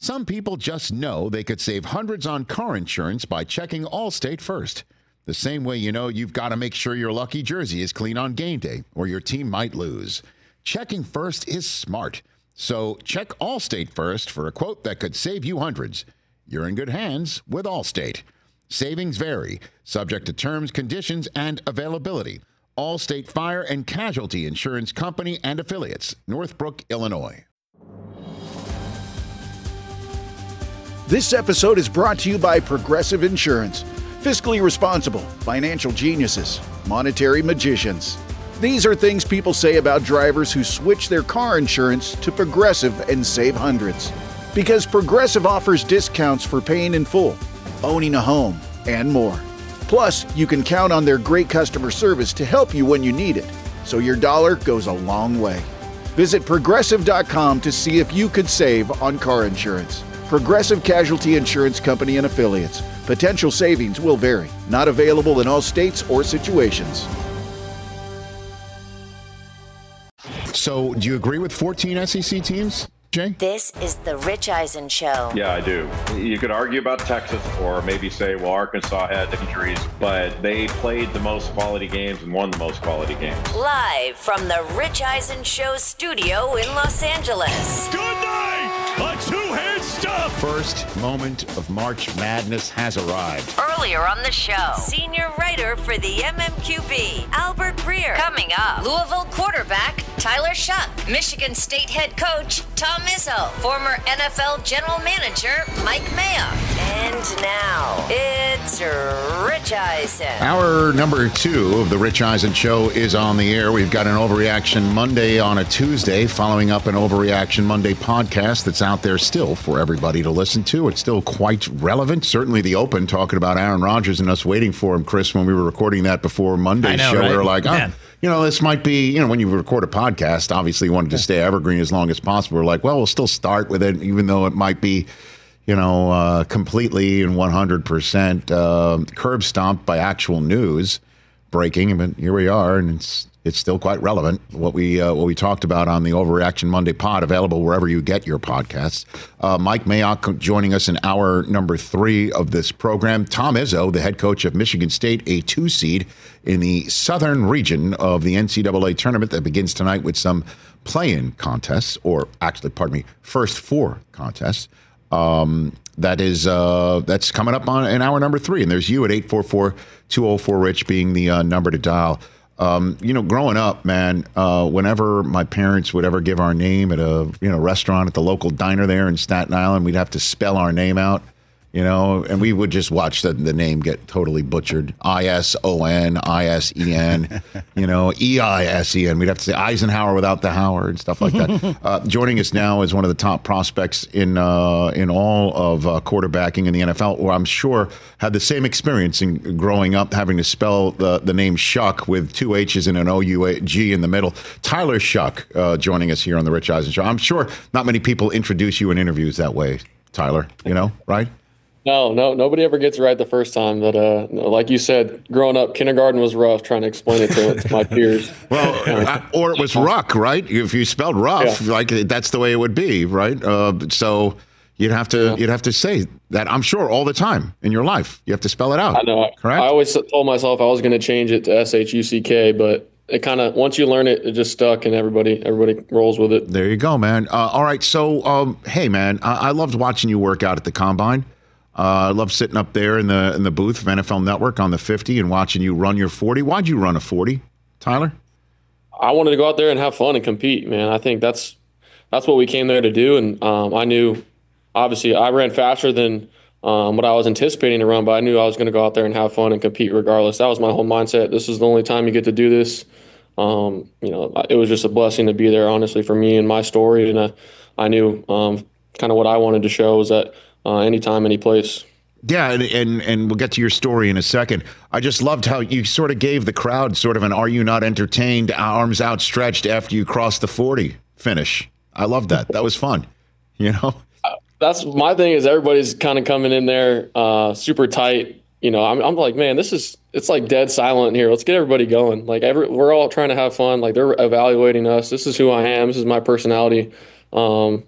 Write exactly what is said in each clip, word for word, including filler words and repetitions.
Some people just know they could save hundreds on car insurance by checking Allstate first. The same way you know you've got to make sure your lucky jersey is clean on game day or your team might lose. Checking first is smart. So check Allstate first for a quote that could save you hundreds. You're in good hands with Allstate. Savings vary, subject to terms, conditions, and availability. Allstate Fire and Casualty Insurance Company and Affiliates, Northbrook, Illinois. This episode is brought to you by Progressive Insurance. Fiscally responsible, financial geniuses, monetary magicians. These are things people say about drivers who switch their car insurance to Progressive and save hundreds. Because Progressive offers discounts for paying in full, owning a home, and more. Plus, you can count on their great customer service to help you when you need it, so your dollar goes a long way. Visit Progressive dot com to see if you could save on car insurance. Progressive Casualty Insurance Company and Affiliates. Potential savings will vary. Not available in all states or situations. So, do you agree with fourteen S E C teams, Jay? This is the Rich Eisen Show. Yeah, I do. You could argue about Texas or maybe say, well, Arkansas had injuries, but they played the most quality games and won the most quality games. Live from the Rich Eisen Show studio in Los Angeles. Good night! A two-hand stop! First moment of March Madness has arrived. Earlier on the show, senior writer for the M M Q B, Albert Breer. Coming up, Louisville quarterback Tyler Shuck, Michigan State head coach Tom Izzo, former N F L general manager Mike Mayock. And now, it's Rich Eisen. Hour number two of the Rich Eisen Show is on the air. We've got an Overreaction Monday on a Tuesday, following up an Overreaction Monday podcast that's out there still for everybody to listen to. It's still quite relevant. Certainly the Open, talking about Aaron Rodgers and us waiting for him, Chris, when we were recording that before Monday's know, show. right? We were like, oh, Man. you know, this might be, you know, when you record a podcast, obviously you wanted to stay evergreen as long as possible. We're like, well, we'll still start with it, even though it might be, you know, uh, completely and one hundred percent uh, curb stomped by actual news breaking. But here we are, and it's it's still quite relevant, what we uh, what we talked about on the Overreaction Monday pod, available wherever you get your podcasts. Uh, Mike Mayock joining us in hour number three of this program. Tom Izzo, the head coach of Michigan State, a two seed in the southern region of the N C double A tournament that begins tonight with some play-in contests, or actually, pardon me, first four contests. Um, that is uh, that's coming up on in hour number three, and there's you at eight four four, two oh four, RICH being the uh, number to dial. Um, you know, growing up, man, uh, whenever my parents would ever give our name at a you know restaurant at the local diner there in Staten Island, we'd have to spell our name out, you know, and we would just watch the, the name get totally butchered. I S O N, I S E N, you know, E I S E N. We'd have to say Eisenhower without the Howard and stuff like that. uh, joining us now is one of the top prospects in uh, in all of uh, quarterbacking in the N F L, or I'm sure had the same experience in growing up having to spell the, the name Shuck with two H's and an O U G in the middle. Tyler Shuck uh, joining us here on the Rich Eisen Show. I'm sure not many people introduce you in interviews that way, Tyler, you know, right? No, no, nobody ever gets it right the first time. But uh, no, like you said, growing up, kindergarten was rough trying to explain it to, to my peers. Well, uh, or it was ruck, right? If you spelled rough, yeah. like that's the way it would be, right? Uh, so you'd have to yeah. you'd have to say that, I'm sure, all the time in your life. You have to spell it out. I know. Correct? I always told myself I was going to change it to S H U C K, but it kind of, once you learn it, it just stuck, and everybody everybody rolls with it. There you go, man. Uh, all right, so um, hey, man, I-, I loved watching you work out at the Combine. Uh, I love sitting up there in the in the booth of N F L Network on the fifty and watching you run your forty. Why'd you run a forty, Tyler? I wanted to go out there and have fun and compete, man. I think that's that's what we came there to do. And um, I knew, obviously, I ran faster than um, what I was anticipating to run, but I knew I was going to go out there and have fun and compete regardless. That was my whole mindset. This is the only time you get to do this. Um, you know, it was just a blessing to be there, honestly, for me and my story. And I, I knew um, kind of what I wanted to show was that Uh, anytime, any place. Yeah, and, and and we'll get to your story in a second. I just loved how you sort of gave the crowd sort of an "Are you not entertained?" arms outstretched after you crossed the forty finish. I loved that. That was fun. You know, uh, that's my thing. Is everybody's kind of coming in there uh, super tight. You know, I'm I'm like, man, this is it's like dead silent here. Let's get everybody going. Like every we're all trying to have fun. Like they're evaluating us. This is who I am. This is my personality. Um,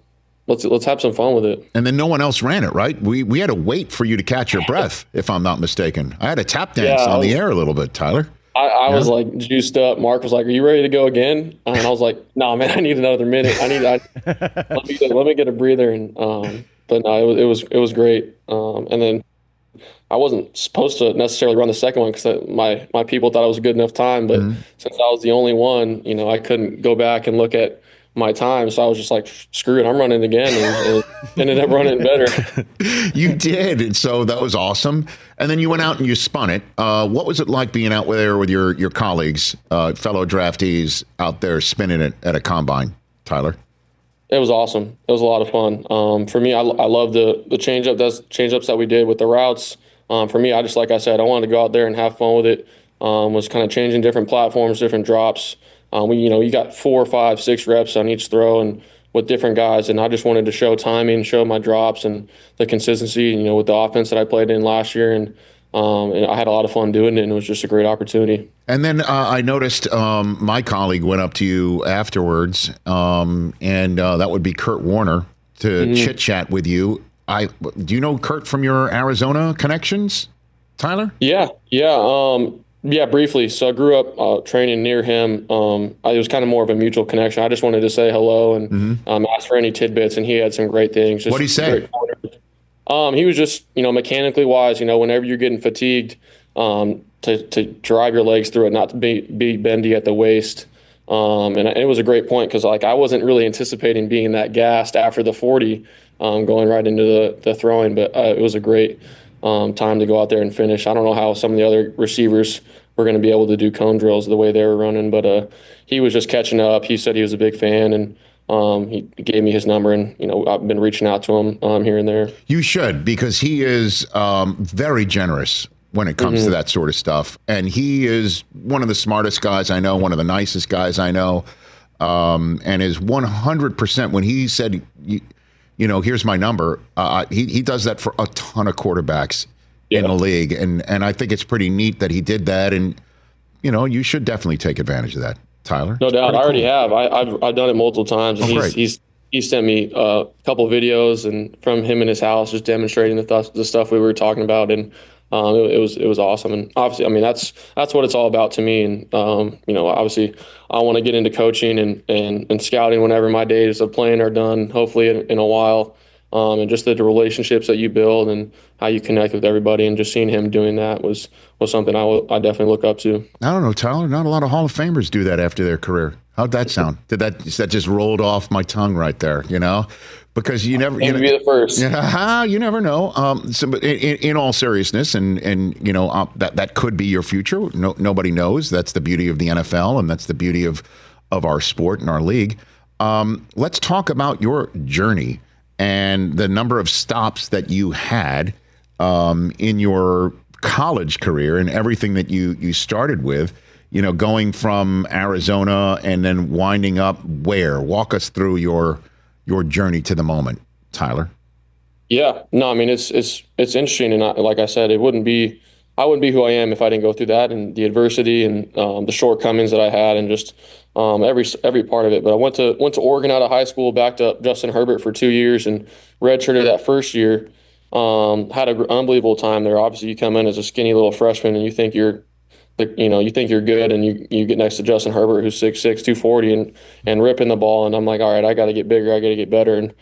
let's let's have some fun with it. And then no one else ran it, right? We we had to wait for you to catch your breath, if I'm not mistaken. I had to tap dance Yeah, on was, the air a little bit, Tyler. I, I yeah. was like juiced up. Mark was like, "Are you ready to go again?" And I was like, "No, man, I need another minute. I need I, let me get, let me get a breather." And um, but no, it was it was it was great. Um, and then I wasn't supposed to necessarily run the second one because my my people thought it was a good enough time. But mm-hmm. since I was the only one, you know, I couldn't go back and look at my time, so I was just like, screw it, I'm running again, and, and ended up running better. You did, and so that was awesome. And then you went out and you spun it. Uh, what was it like being out there with your your colleagues, uh, fellow draftees out there spinning it at a combine, Tyler? It was awesome. It was a lot of fun. Um, for me, I, I love the the change up that's change ups that we did with the routes. Um, for me, I just like I said, I wanted to go out there and have fun with it. Um, was kind of changing different platforms, different drops. Um, we, you know, you got four, five, six reps on each throw, and with different guys. And I just wanted to show timing, show my drops, and the consistency. You know, with the offense that I played in last year, and um, and I had a lot of fun doing it, and it was just a great opportunity. And then uh, I noticed um, my colleague went up to you afterwards, um, and uh, that would be Kurt Warner to mm-hmm. chit chat with you. I do you know Kurt from your Arizona connections, Tyler? Yeah, yeah. Um, Yeah, briefly. So I grew up uh, training near him. Um, I, it was kind of more of a mutual connection. I just wanted to say hello and mm-hmm. um, ask for any tidbits, and he had some great things. What did he say? Um, he was just, you know, mechanically wise. You know, whenever you're getting fatigued, um, to to drive your legs through it, not to be be bendy at the waist. Um, and it was a great point because, like, I wasn't really anticipating being that gassed after the forty, um, going right into the the throwing. But uh, it was a great. Um, time to go out there and finish. I don't know how some of the other receivers were going to be able to do cone drills the way they were running, but uh, he was just catching up. He said he was a big fan, and um, he gave me his number, and you know I've been reaching out to him um, here and there. You should, because he is um, very generous when it comes mm-hmm. to that sort of stuff, and he is one of the smartest guys I know, one of the nicest guys I know, um, and is one hundred percent when he said. You, You know, here's my number. Uh, he he does that for a ton of quarterbacks yeah. in the league, and and I think it's pretty neat that he did that. And you know, you should definitely take advantage of that, Tyler. No doubt, I already cool. have. I, I've I've done it multiple times, and oh, he's he's he sent me uh, a couple of videos and from him in his house, just demonstrating the th- the stuff we were talking about, and um, it, it was it was awesome. And obviously, I mean, that's that's what it's all about to me. And um, you know, obviously, I want to get into coaching and, and, and scouting whenever my days of playing are done, hopefully in, in a while. Um, and just the, the relationships that you build and how you connect with everybody, and just seeing him doing that was was something I, w- I definitely look up to. I don't know, Tyler. Not a lot of Hall of Famers do that after their career. How'd that sound? Did that that just rolled off my tongue right there? You know, because you never you know, be the first. Yeah, you never know. Um, so, but in, in all seriousness, and and you know uh, that that could be your future. No, nobody knows. That's the beauty of the N F L, and that's the beauty of of our sport and our league. Um, let's talk about your journey and the number of stops that you had um, in your college career and everything that you you started with. You know, going from Arizona and then winding up where? Walk us through your your journey to the moment, Tyler. Yeah, no, I mean it's it's it's interesting, and I, like I said, it wouldn't be I wouldn't be who I am if I didn't go through that and the adversity and um, the shortcomings that I had, and just um, every every part of it. But I went to went to Oregon out of high school, backed up Justin Herbert for two years, and redshirted that first year. Um, had an unbelievable time there. Obviously, you come in as a skinny little freshman, and you think you're You know, you think you're good, and you, you get next to Justin Herbert, who's six six, two forty, and and ripping the ball. And I'm like, all right, I got to get bigger. I got to get better. And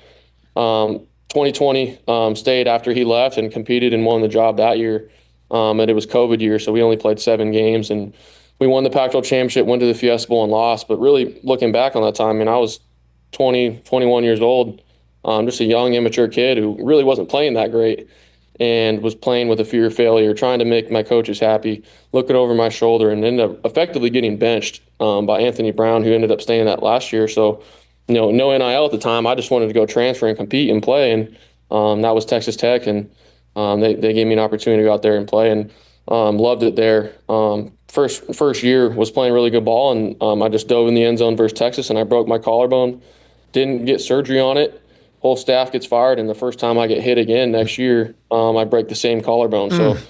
um, twenty twenty um, stayed after he left and competed and won the job that year. Um, and it was COVID year, so we only played seven games. And we won the Pac twelve championship, went to the Fiesta Bowl and lost. But really, looking back on that time, I mean, I was twenty, twenty-one years old, um, just a young, immature kid who really wasn't playing that great, and was playing with a fear of failure, trying to make my coaches happy, looking over my shoulder, and ended up effectively getting benched um, by Anthony Brown, who ended up staying that last year. So, you know, no N I L at the time. I just wanted to go transfer and compete and play, and um, that was Texas Tech, and um, they, they gave me an opportunity to go out there and play, and um, loved it there. Um, first first year was playing really good ball, and um, I just dove in the end zone versus Texas, and I broke my collarbone. Didn't get surgery on it. Whole staff gets fired, and the first time I get hit again next year, um, I break the same collarbone. Mm. So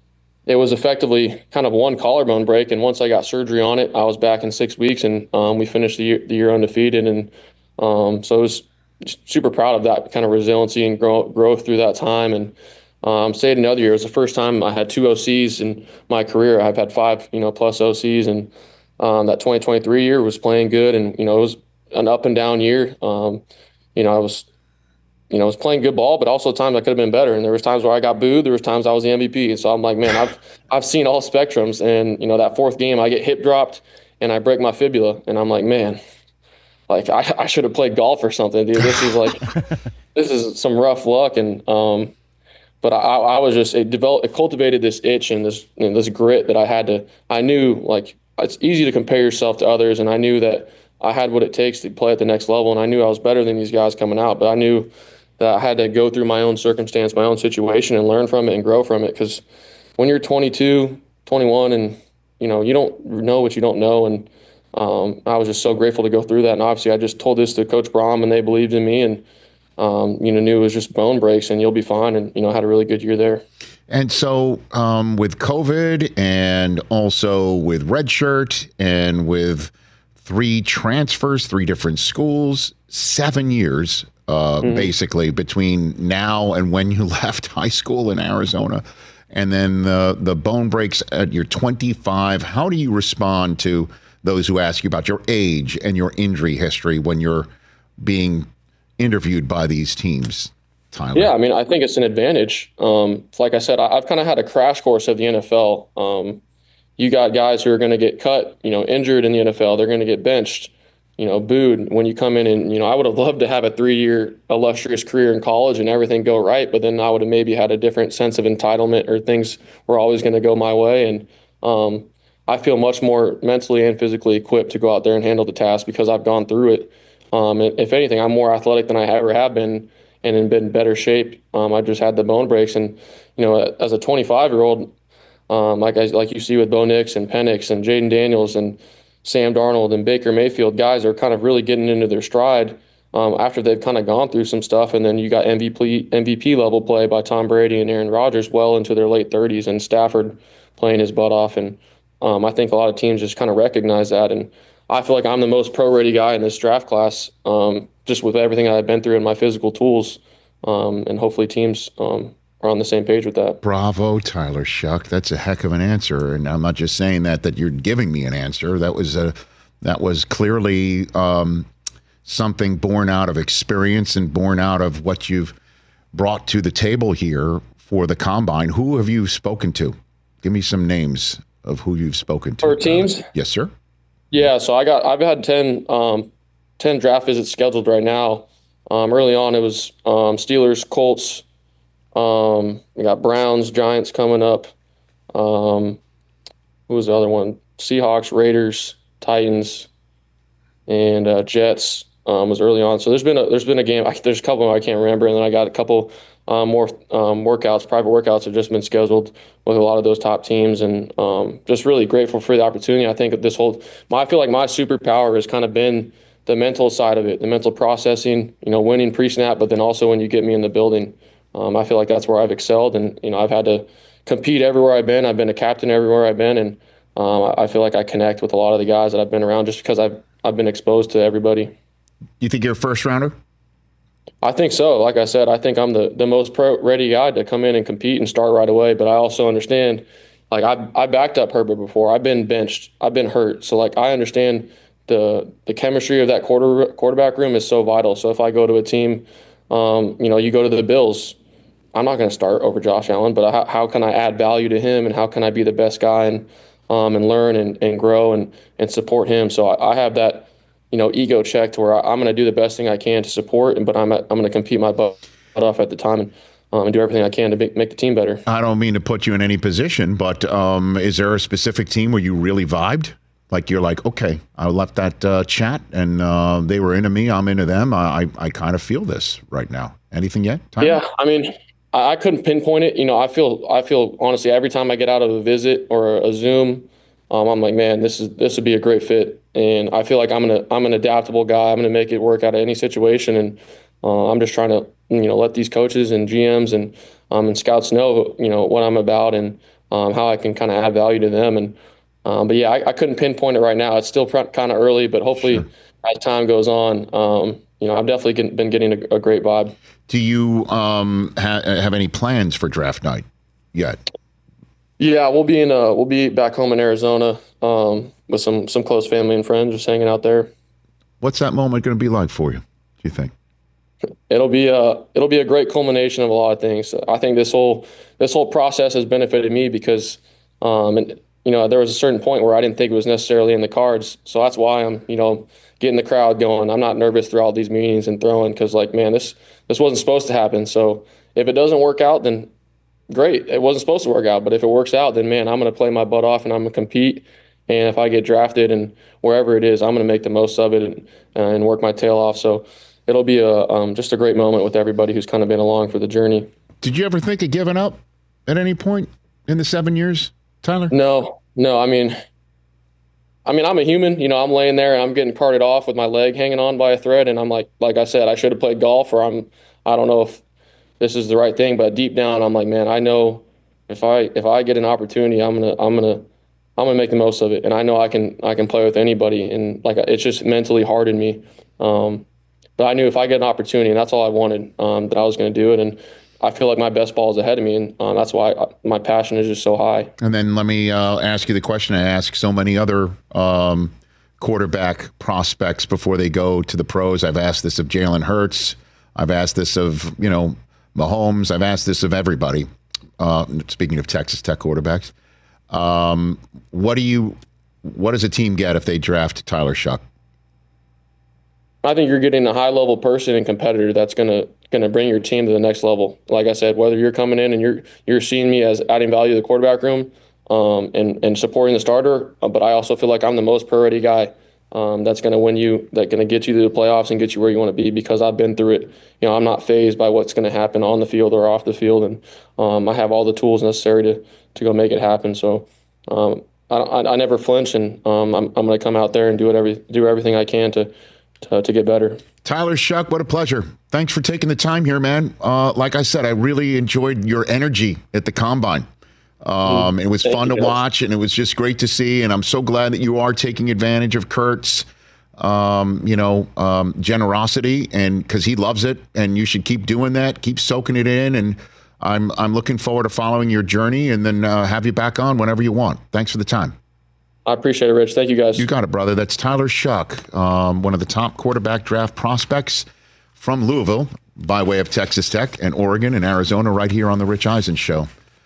it was effectively kind of one collarbone break, and once I got surgery on it, I was back in six weeks, and um, we finished the year, the year undefeated. And um, so it was super proud of that kind of resiliency and grow, growth through that time. And um, stayed another year. It was the first time I had two O Cs in my career. I've had five, you know, plus O Cs, and um, that twenty twenty-three year was playing good, and you know, it was an up and down year. Um, you know, I was, you know, I was playing good ball, but also times I could have been better. And there was times where I got booed. There was times I was the M V P. And so I'm like, man, I've I've seen all spectrums. And you know, that fourth game, I get hip dropped and I break my fibula, and I'm like, man. Like, I, I should have played golf or something, dude. This is like, this is some rough luck. And, um, but I, I was just, it developed, it cultivated this itch and this, you know, this grit that I had to, I knew, like, it's easy to compare yourself to others. And I knew that I had what it takes to play at the next level. And I knew I was better than these guys coming out, but I knew that I had to go through my own circumstance, my own situation, and learn from it and grow from it. Because when you're twenty-two, twenty-one, and, you know, you don't know what you don't know. And, Um, I was just so grateful to go through that. And obviously I just told this to Coach Brom, and they believed in me, and, um, you know, knew it was just bone breaks and you'll be fine. And, you know, had a really good year there. And so um, with COVID and also with redshirt and with three transfers, three different schools, seven years uh, mm-hmm. basically between now and when you left high school in Arizona. And then the, the bone breaks at your twenty-five. How do you respond to those who ask you about your age and your injury history when you're being interviewed by these teams, Tyler? Yeah, I mean, I think it's an advantage. Um, like I said, I, I've kind of had a crash course of the N F L. Um, you got guys who are going to get cut, you know, injured in the N F L. They're going to get benched, you know, booed when you come in. And, you know, I would have loved to have a three-year illustrious career in college and everything go right, but then I would have maybe had a different sense of entitlement, or things were always going to go my way. And, um, I feel much more mentally and physically equipped to go out there and handle the task because I've gone through it. Um, and if anything, I'm more athletic than I ever have been, and in been better shape. Um, I just had the bone breaks, and you know, as a twenty-five-year-old, um, like I, like you see with Bo Nix and Penix and Jaden Daniels and Sam Darnold and Baker Mayfield, guys are kind of really getting into their stride um, after they've kind of gone through some stuff. And then you got M V P M V P level play by Tom Brady and Aaron Rodgers well into their late thirties, and Stafford playing his butt off. And Um, I think a lot of teams just kind of recognize that, and I feel like I'm the most pro-ready guy in this draft class, um, just with everything I've been through and my physical tools, um, and hopefully teams um, are on the same page with that. Bravo, Tyler Shough. That's a heck of an answer, and I'm not just saying that that you're giving me an answer. That was a that was clearly um, something born out of experience and born out of what you've brought to the table here for the Combine. Who have you spoken to? Give me some names of who you've spoken to. For teams? Uh, yes, sir. Yeah, so I got I've had ten, um, ten draft visits scheduled right now. Um, early on, it was um, Steelers, Colts. Um, we got Browns, Giants coming up. Um, who was the other one? Seahawks, Raiders, Titans, and uh, Jets um, was early on. So there's been a, there's been a game. I, there's a couple I can't remember, and then I got a couple um, more um, workouts. Private workouts have just been scheduled with a lot of those top teams, and um, just really grateful for the opportunity. I think that this whole, I feel like my superpower has kind of been the mental side of it, the mental processing, you know, winning pre-snap, but then also when you get me in the building, um, I feel like that's where I've excelled. And, you know, I've had to compete everywhere I've been. I've been a captain everywhere I've been. And um, I feel like I connect with a lot of the guys that I've been around just because I've, I've been exposed to everybody. You think you're a first rounder? I think so. Like I said, I think I'm the, the most pro ready guy to come in and compete and start right away. But I also understand, like I I backed up Herbert before. I've been benched. I've been hurt. So like I understand the the chemistry of that quarter quarterback room is so vital. So if I go to a team, um, you know, you go to the Bills, I'm not going to start over Josh Allen. But how, how can I add value to him, and how can I be the best guy and um and learn and, and grow and and support him? So I, I have that, you know, ego check to where I, I'm going to do the best thing I can to support, and but I'm I'm going to compete my butt off at the time and, um, and do everything I can to make, make the team better. I don't mean to put you in any position, but um, is there a specific team where you really vibed? Like you're like, okay, I left that uh, chat and uh, they were into me, I'm into them. I I, I kind of feel this right now. Anything yet? Time? Yeah, I mean, I, I couldn't pinpoint it. You know, I feel I feel honestly every time I get out of a visit or a Zoom, um, I'm like, man, this is this would be a great fit. And I feel like I'm an I'm an adaptable guy. I'm going to make it work out of any situation, and uh, I'm just trying to you know let these coaches and G Ms and um, and scouts know you know what I'm about and um, how I can kind of add value to them. And um, but yeah, I, I couldn't pinpoint it right now. It's still kind of early, but hopefully sure. as time goes on, um, know, I've definitely been getting a, a great vibe. Do you um, ha- have any plans for draft night yet? Yeah, we'll be in. Uh, we'll be back home in Arizona um, with some some close family and friends, just hanging out there. What's that moment going to be like for you, do you think? It'll be a it'll be a great culmination of a lot of things. I think this whole this whole process has benefited me because, um, and you know, there was a certain point where I didn't think it was necessarily in the cards. So that's why I'm, you know, getting the crowd going. I'm not nervous through all these meetings and throwing because, like, man, this this wasn't supposed to happen. So if it doesn't work out, then great. It wasn't supposed to work out. But if it works out, then, man, I'm going to play my butt off and I'm going to compete. And if I get drafted and wherever it is, I'm going to make the most of it and, and work my tail off. So it'll be a um, just a great moment with everybody who's kind of been along for the journey. Did you ever think of giving up at any point in the seven years, Tyler? No, no. I mean, I mean, I'm a human. You know, I'm laying there and I'm getting carted off with my leg hanging on by a thread, and I'm like, like I said, I should have played golf, or I'm, I don't know if this is the right thing, but deep down, I'm like, man, I know if I if I get an opportunity, I'm gonna I'm gonna I'm gonna make the most of it, and I know I can I can play with anybody, and like it's just mentally hardened me. Um, but I knew if I get an opportunity, and that's all I wanted, um, that I was going to do it, and I feel like my best ball is ahead of me, and um, that's why I, my passion is just so high. And then let me uh, ask you the question I ask so many other um, quarterback prospects before they go to the pros. I've asked this of Jalen Hurts. I've asked this of, you know, Mahomes. I've asked this of everybody. Uh, speaking of Texas Tech quarterbacks, um, what do you, what does a team get if they draft Tyler Shough? I think you're getting a high-level person and competitor that's gonna gonna bring your team to the next level. Like I said, whether you're coming in and you're you're seeing me as adding value to the quarterback room um, and and supporting the starter, uh, but I also feel like I'm the most priority guy um, that's gonna win you, that's gonna get you to the playoffs and get you where you want to be, because I've been through it. You know, I'm not fazed by what's gonna happen on the field or off the field, and um, I have all the tools necessary to to go make it happen. So. Um, I, I, I never flinch, and um, I'm I'm gonna come out there and do whatever do everything I can to. To, to get better. Tyler Shough, what a pleasure. Thanks for taking the time here, man. Uh, like I said, I really enjoyed your energy at the Combine. Um, it was Thank fun you, to guys. watch, and it was just great to see, and I'm so glad that you are taking advantage of Kurt's, um, you know, um, generosity, and because he loves it, and you should keep doing that, keep soaking it in, and I'm, I'm looking forward to following your journey, and then uh, have you back on whenever you want. Thanks for the time. I appreciate it, Rich. Thank you, guys. You got it, brother. That's Tyler Shough, um, one of the top quarterback draft prospects from Louisville, by way of Texas Tech and Oregon and Arizona, right here on the Rich Eisen Show.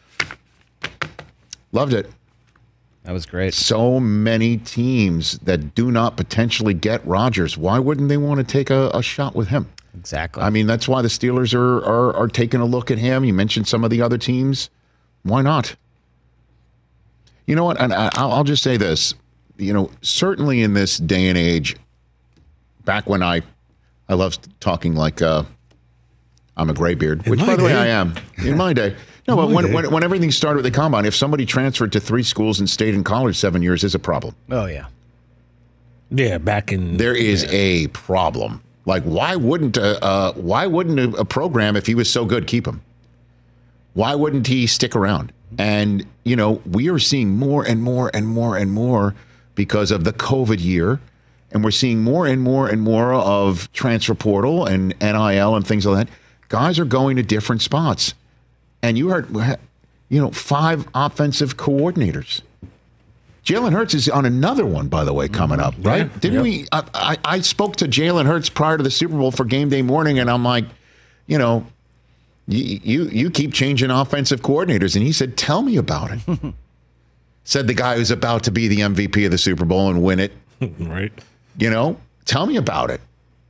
Loved it. That was great. So many teams that do not potentially get Rodgers. Why wouldn't they want to take a, a shot with him? Exactly. I mean, that's why the Steelers are, are are taking a look at him. You mentioned some of the other teams. Why not? You know what? And I, I'll just say this. You know, certainly in this day and age, back when I, I love talking like uh, I'm a graybeard, which, by the way, I am in my day. No, but when, when when everything started with the Combine, if somebody transferred to three schools and stayed in college seven years is a problem. Oh, yeah. Yeah, back in... There is yeah. a problem. Like, why wouldn't a, uh, why wouldn't a, a program, if he was so good, keep him? Why wouldn't he stick around? And, you know, we are seeing more and more and more and more because of the COVID year. And we're seeing more and more and more of transfer portal and N I L and things like that. Guys are going to different spots. And you heard, you know, five offensive coordinators. Jalen Hurts is on another one, by the way, coming up, right? Yeah. Didn't Yep. we? I, I, I spoke to Jalen Hurts prior to the Super Bowl for game day morning, and I'm like, you know, You, you you keep changing offensive coordinators. And he said, tell me about it. Said the guy who's about to be the M V P of the Super Bowl and win it. Right. You know, tell me about it.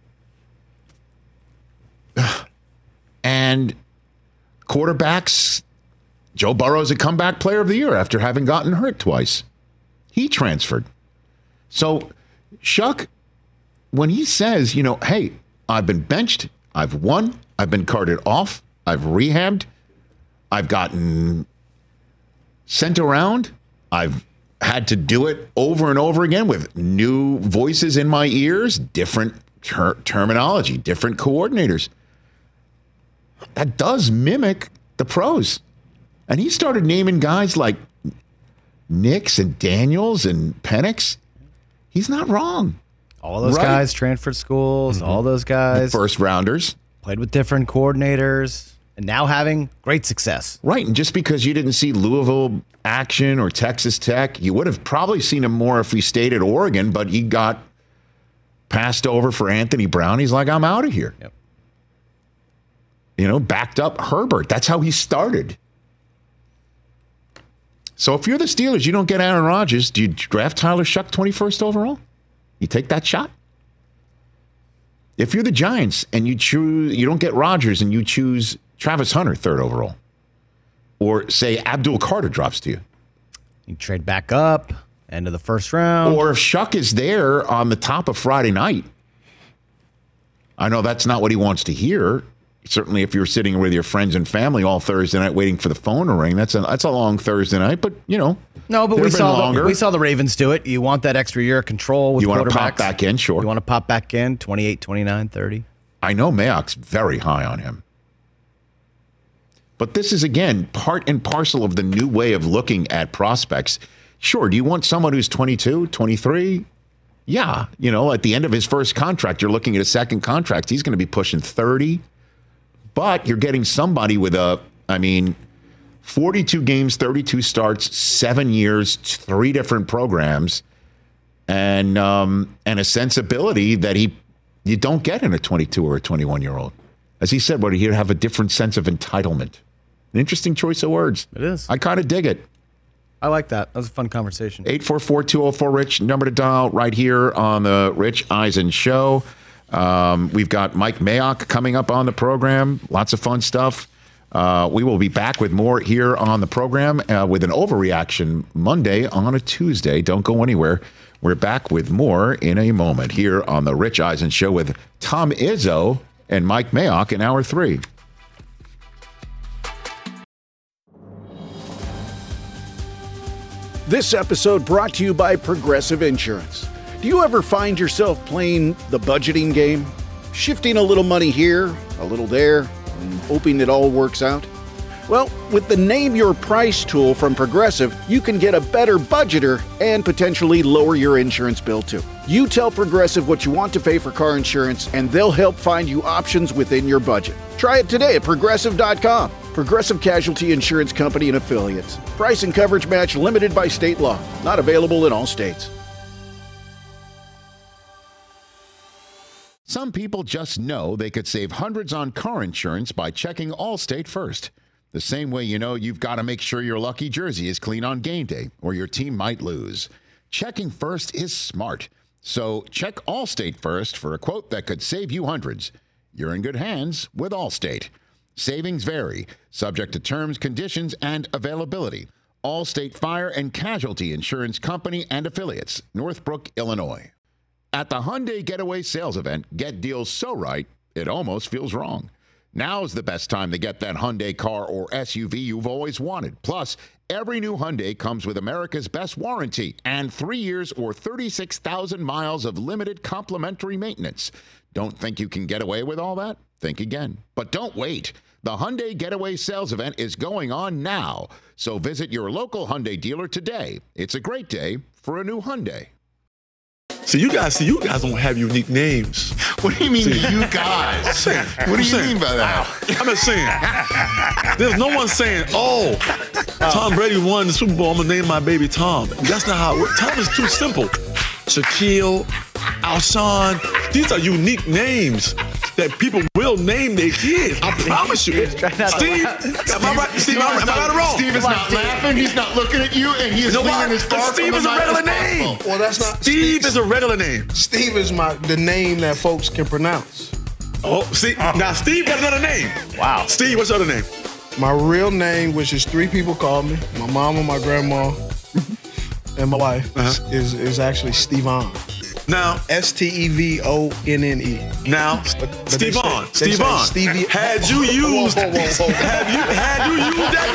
And quarterbacks, Joe Burrow's a comeback player of the year after having gotten hurt twice. He transferred. So Shough, when he says, you know, hey, I've been benched, I've won, I've been carted off, I've rehabbed, I've gotten sent around, I've had to do it over and over again with new voices in my ears, different ter- terminology, different coordinators. That does mimic the pros. And he started naming guys like Nix and Daniels and Penix. He's not wrong. All those Right. guys transferred schools, all those guys First rounders. played with different coordinators, and now having great success. Right. And just because you didn't see Louisville action or Texas Tech, you would have probably seen him more if he stayed at Oregon, but he got passed over for Anthony Brown. He's like, I'm out of here. Yep. You know, backed up Herbert. That's how he started. So if you're the Steelers, you don't get Aaron Rodgers. Do you draft Tyler Shuck twenty-first overall? You take that shot? If you're the Giants and you choose, you don't get Rodgers and you choose Travis Hunter third overall, or say Abdul Carter drops to you, You trade back up, end of the first round. or if Shuck is there on the top of Friday night, I know that's not what he wants to hear. Certainly, if you're sitting with your friends and family all Thursday night waiting for the phone to ring, that's a that's a long Thursday night. But you know, no, but there we have been saw the, longer. we saw the Ravens do it. You want that extra year of control with You want to quarterbacks. pop back in, sure. You want to pop back in, twenty-eight, twenty-nine, thirty. I know Mayock's very high on him. But this is, again, part and parcel of the new way of looking at prospects. Sure, do you want someone who's twenty-two, twenty-three? Yeah. You know, at the end of his first contract, you're looking at a second contract. He's going to be pushing thirty. But you're getting somebody with a, I mean, forty-two games, thirty-two starts, seven years, three different programs, and um, and a sensibility that he you don't get in a twenty-two or a twenty-one-year-old. As he said, what he'd have a different sense of entitlement. An interesting choice of words. It is. I kind of dig it. I like that. That was a fun conversation. eight four four, two oh four, RICH, number to dial right here on the Rich Eisen Show. Um, we've got Mike Mayock coming up on the program. Lots of fun stuff. Uh, we will be back with more here on the program uh, with an overreaction Monday on a Tuesday. Don't go anywhere. We're back with more in a moment here on the Rich Eisen Show with Tom Izzo and Mike Mayock in hour three. This episode brought to you by Progressive Insurance. Do you ever find yourself playing the budgeting game? Shifting a little money here, a little there, and hoping it all works out? Well, with the Name Your Price tool from Progressive, you can get a better budgeter and potentially lower your insurance bill too. You tell Progressive what you want to pay for car insurance, and they'll help find you options within your budget. Try it today at Progressive dot com. Progressive Casualty Insurance Company and Affiliates. Price and coverage match limited by state law. Not available in all states. Some people just know they could save hundreds on car insurance by checking Allstate first. The same way you know you've got to make sure your lucky jersey is clean on game day or your team might lose. Checking first is smart. So check Allstate first for a quote that could save you hundreds. You're in good hands with Allstate. Savings vary, subject to terms, conditions, and availability. Allstate Fire and Casualty Insurance Company and Affiliates, Northbrook, Illinois. At the Hyundai Getaway Sales Event, get deals so right, it almost feels wrong. Now's the best time to get that Hyundai car or S U V you've always wanted. Plus, every new Hyundai comes with America's best warranty and three years or thirty-six thousand miles of limited complimentary maintenance. Don't think you can get away with all that? Think again. But don't wait. The Hyundai Getaway Sales Event is going on now. So visit your local Hyundai dealer today. It's a great day for a new Hyundai. See, you guys, see, you guys don't have unique names. What do you mean, See, you guys? I'm saying, What do I'm you saying, mean by that? I'm just saying. There's no one saying, oh, Tom Brady won the Super Bowl, I'm going to name my baby Tom. That's not how it works. Tom is too simple. Shaquille, Alshon, these are unique names that people will name their kids. I promise you. Steve, am I right? Steve, am I am I right or wrong? Steve is not laughing. He's not looking at you, and he is You know leaning why? his far Steve from is the a regular microphone. name. Well, that's not Steve is a regular name. Steve is my the name that folks can pronounce. Oh, see, now Steve got another name. Wow. Steve, what's your other name? My real name, which is three people call me, my mama, my grandma, and my wife, Uh-huh. is is actually Stevon. Now, S T E V O N N E. now, But- but they Stevon, say- they say Stevon, Stevie- had you Whoa, whoa, used, whoa, whoa, whoa. had you, had you used that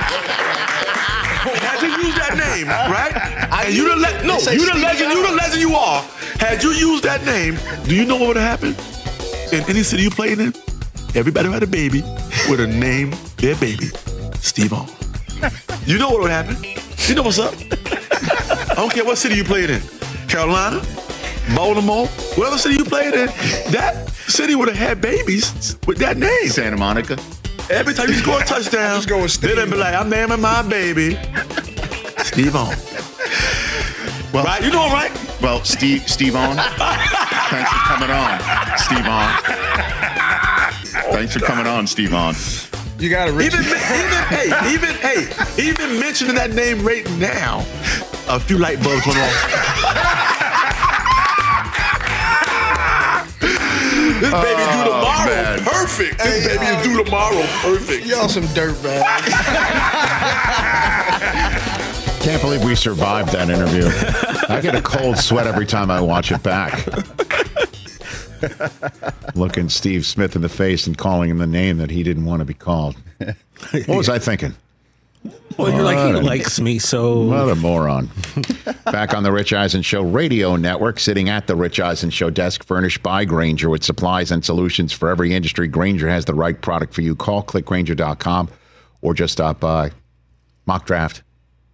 name, had you used that name, right? And you the le- no, They say you the Stevie legend, you the Adams. legend you are. Had you used that name, do you know what would have happened? In any city you played in, everybody who had a baby would have named their baby Stevon. You know what would happen? You know what's up? I don't care what city you played in. Carolina, Baltimore, whatever city you played in, that city would have had babies with that name. Santa Monica. Every time you score a touchdown, Just go with Steve. they'd be like, I'm naming my baby Steve On. Well, Right? You know him, right? Well, Steve, Steve On. Thanks for coming on, Steve On. Thanks for coming on, Steve On. You got to reach. Even, even, hey, even, hey, even mentioning that name right now, a few light bulbs went off. This baby do tomorrow man. perfect. This Hey, baby uh, do tomorrow perfect. Y'all some dirtbags. Can't believe we survived that interview. I get a cold sweat every time I watch it back. Looking Steve Smith in the face and calling him the name that he didn't want to be called. What was I thinking? Well, you're like, he What a- likes me, so. What a moron. Back on the Rich Eisen Show Radio Network, sitting at the Rich Eisen Show desk, furnished by Grainger with supplies and solutions for every industry. Grainger has the right product for you. Call click grainger dot com or just stop by. Mock draft.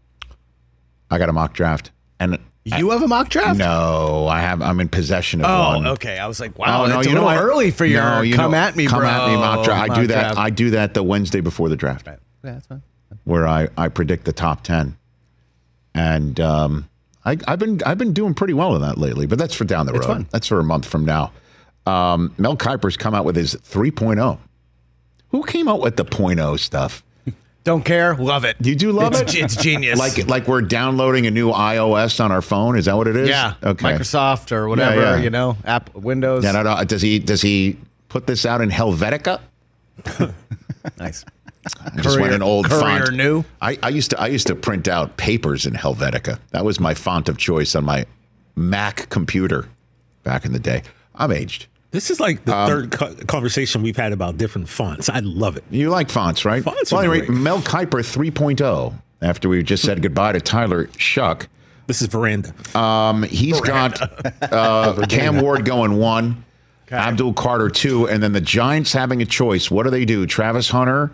I got a mock draft. And You have a mock draft? no, I have. I'm in possession of Oh, one. okay. I was like, wow, Oh, no, it's you a know little what? early for your No, you come know- at me, come bro. at me mock draft. I mock do that. draft. I do that the Wednesday before the draft, Right. Yeah, that's fine. where I, I predict the top ten, and um, I, I've been I've been doing pretty well in that lately. But that's for down the It's road. fun. That's for a month from now. Um, Mel Kiper's come out with his three point oh. Who came out with the point oh stuff? Don't care. Love it. You do love it's, it? It's genius. Like like we're downloading a new iOS on our phone. Is that what it is? yeah. Okay. Microsoft or whatever, Yeah, yeah. you know, app Windows. Yeah, no, no. Does he does he put this out in Helvetica? Nice. I just went an old Courier font. New. I, I used to I used to print out papers in Helvetica. That was my font of choice on my Mac computer back in the day. I'm aged. This is like the Um, third co- conversation we've had about different fonts. I love it. You like fonts, right? Fonts well, are anyway, great. Mel Kiper three point oh. After we just said goodbye to Tyler Shuck, This is Veranda. um, he's got uh, Cam Ward going one, Abdul Carter two, and then the Giants having a choice. What do they do? Travis Hunter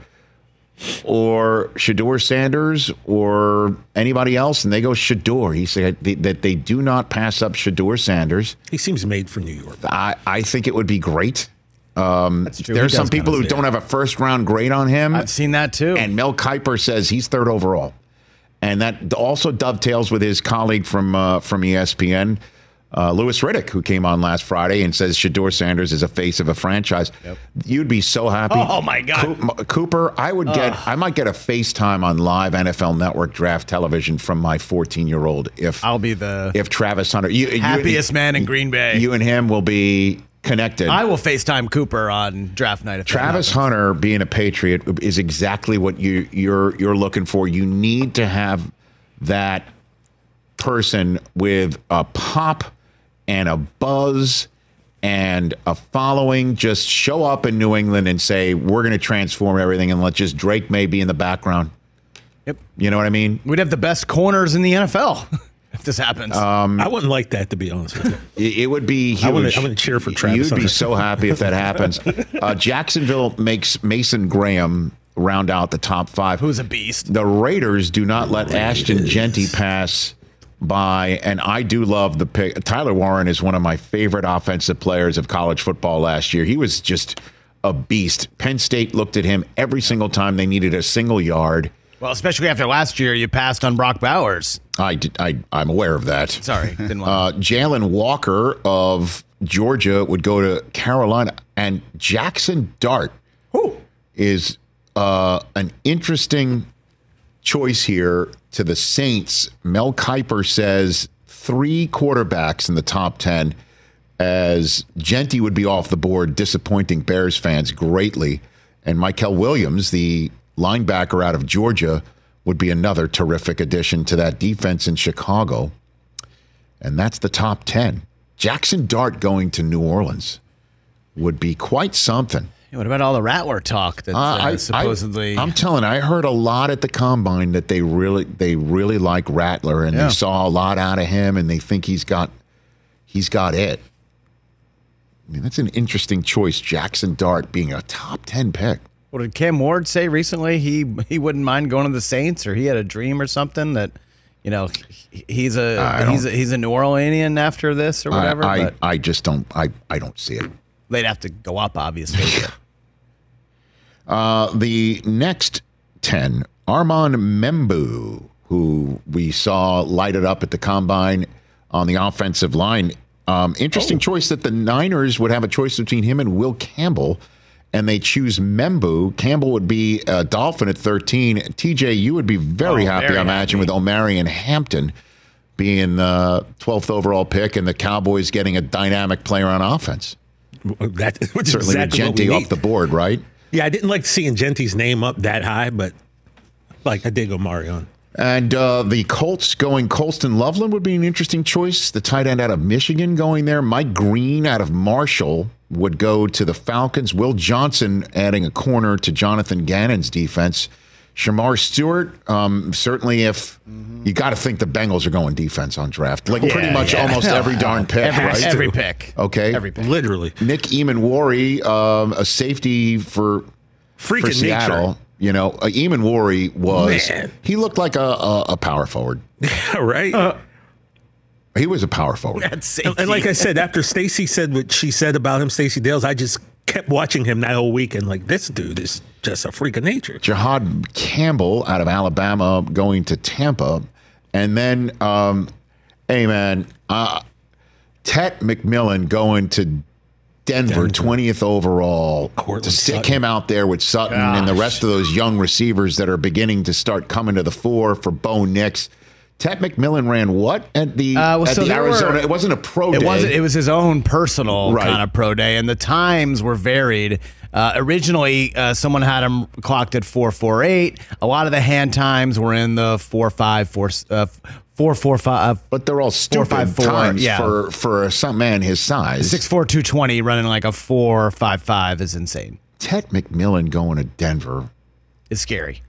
or Shedeur Sanders or anybody else? And they go Shedeur. He said they, that they do not pass up Shedeur Sanders. He seems made for New York. I, I think it would be great. Um, That's true. There's He some does people kinda who say don't it. have a first round grade on him. I've seen that too. And Mel Kiper says he's third overall. And that also dovetails with his colleague from uh, from E S P N, uh, Louis Riddick, who came on last Friday and says Shedeur Sanders is a face of a franchise. Yep. You'd be so happy. Oh, my God. Coop- Cooper, I would get, I might get a FaceTime on live N F L Network draft television from my fourteen-year-old if I'll be the if Travis Hunter, you, happiest you, man in Green Bay. you and him will be connected. I will FaceTime Cooper on draft night. If that Travis happens. Hunter being a Patriot is exactly what you you're you're looking for. You need to have that person with a pop and a buzz and a following just show up in New England and say, we're going to transform everything and let just Drake may be in the background. Yep. You know what I mean? We'd have the best corners in the N F L if this happens. I wouldn't like that, to be honest with you. It, it would be huge. I wouldn't- I wouldn't cheer for Travis You'd be Hunter. so happy if that happens. Uh, Jacksonville makes Mason Graham round out the top five. Who's a beast? The Raiders do not let Ashton Genty pass by, and I do love the pick. Tyler Warren is one of my favorite offensive players of college football last year. He was just a beast. Penn State looked at him every single time they needed a single yard. Well, especially after last year, you passed on Brock Bowers. I, did, I, I'm aware of that. Sorry, didn't want Uh, Jalen Walker of Georgia would go to Carolina, and Jackson Dart Who? is uh, an interesting choice here to the Saints. Mel Kiper says three quarterbacks in the top ten, as Genty would be off the board, disappointing Bears fans greatly. And Michael Williams, the linebacker out of Georgia, would be another terrific addition to that defense in Chicago. And that's the top ten. Jackson Dart going to New Orleans would be quite something. Hey, what about all the Rattler talk that uh, Uh, I, supposedly? I, am telling you, I heard a lot at the combine that they really they really like Rattler, and Yeah. they saw a lot out of him, and they think he's got he's got it. I mean, that's an interesting choice, Jackson Dart being a top ten pick. What did Cam Ward say recently? He he wouldn't mind going to the Saints, or he had a dream or something that you know, he's a he's a, he's a New Orleanian after this or whatever. I, I, but I just don't I, I don't see it. they'd have to go up, obviously. uh, the next ten, Armand Membu, who we saw lighted up at the combine on the offensive line. Um, interesting oh. choice that the Niners would have a choice between him and Will Campbell, and they choose Membu. Campbell would be a Dolphin at thirteen. T J, you would be very oh, happy, very I imagine, happy. with Omarion Hampton being the twelfth overall pick and the Cowboys getting a dynamic player on offense. That, which Certainly exactly with Genty off the board, right? Yeah, I didn't like seeing Genty's name up that high, but like I dig Omarion. And uh, the Colts going Colston Loveland would be an interesting choice. The tight end out of Michigan going there. Mike Green out of Marshall would go to the Falcons. Will Johnson adding a corner to Jonathan Gannon's defense. Shamar Stewart, um, certainly if mm-hmm. you got to think the Bengals are going defense on draft. Like yeah, pretty much yeah. almost every darn pick, every, right? Every pick. Okay. Every pick. Literally. Nick Eamon-Wari, um, a safety for, for Seattle. Nature. You know, uh, Eamon-Wari was, Man. he looked like a, a, a power forward. Yeah, right? Uh, he was a power forward. And, and like I said, after Stacey said what she said about him, Stacey Dales, I just kept watching him that whole weekend. Like, this dude is just a freak of nature. Jahad Campbell out of Alabama going to Tampa. And then, um, hey, man, uh, Tet McMillan going to Denver, Denver, twentieth overall, Cortland to stick Sutton. him out there with Sutton Gosh. and the rest of those young receivers that are beginning to start coming to the fore for Bo Nix. Tet McMillan ran what at the, uh, well, at so the Arizona? Were, it wasn't a pro day. It wasn't. It was his own personal right. kind of pro day, and the times were varied. Uh, originally, uh, someone had him clocked at four four eight. A lot of the hand times were in the four five four. Uh, Four, four, five, but they're all stupid four, five, four, times yeah. for for some man his size. Six four two twenty running like a four five five is insane. Tet McMillan going to Denver is scary.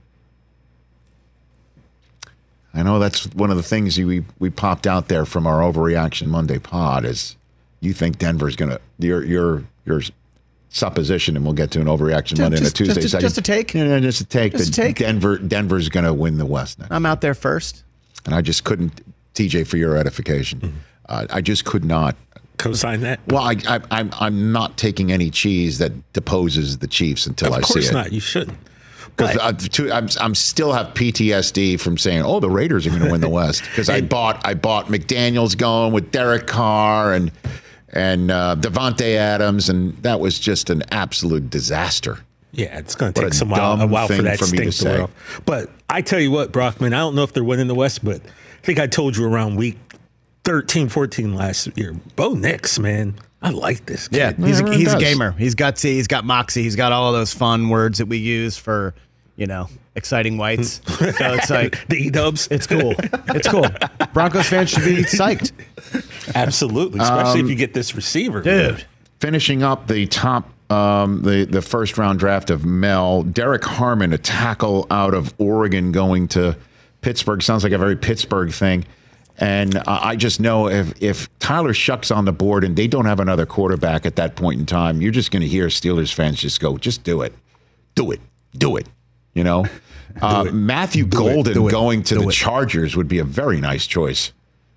I know that's one of the things we we popped out there from our Overreaction Monday pod is you think Denver's gonna your your your supposition, and we'll get to an Overreaction just, Monday just, and a Tuesday just, second. Just a take, yeah, just a take. Just a take. Denver Denver's gonna win the West next. I'm out there first. And I just couldn't, T J, for your edification, mm-hmm. uh, I just could not co-sign that. Well, I, I, I'm I'm not taking any cheese that deposes the Chiefs until I see it. Of course not. You shouldn't. Because uh, I'm I'm still have P T S D from saying, oh, the Raiders are going to win the West. Because I bought I bought McDaniels going with Derek Carr and and uh, Devontae Adams, and that was just an absolute disaster. Yeah, it's going to take some while, a while for that for stink to, to wear off. But I tell you what, Brockman, I don't know if they're winning the West, but I think I told you around week thirteen, fourteen last year. Bo Nix, man, I like this kid. Yeah, he's, a, he's a gamer. He's gutsy. He's got moxie. He's got all of those fun words that we use for, you know, exciting whites. So it's like the E-dubs. It's cool. It's cool. Broncos fans should be psyched. Absolutely, especially um, if you get this receiver, dude. Man. Finishing up the top. Um, the, the first round draft of Mel, Derek Harmon, a tackle out of Oregon going to Pittsburgh. Sounds like a very Pittsburgh thing. And uh, I just know if, if Tyler Shuck's on the board and they don't have another quarterback at that point in time, you're just going to hear Steelers fans just go, just do it. Do it. Do it. You know? uh, it. Matthew do Golden going to do the it. Chargers would be a very nice choice.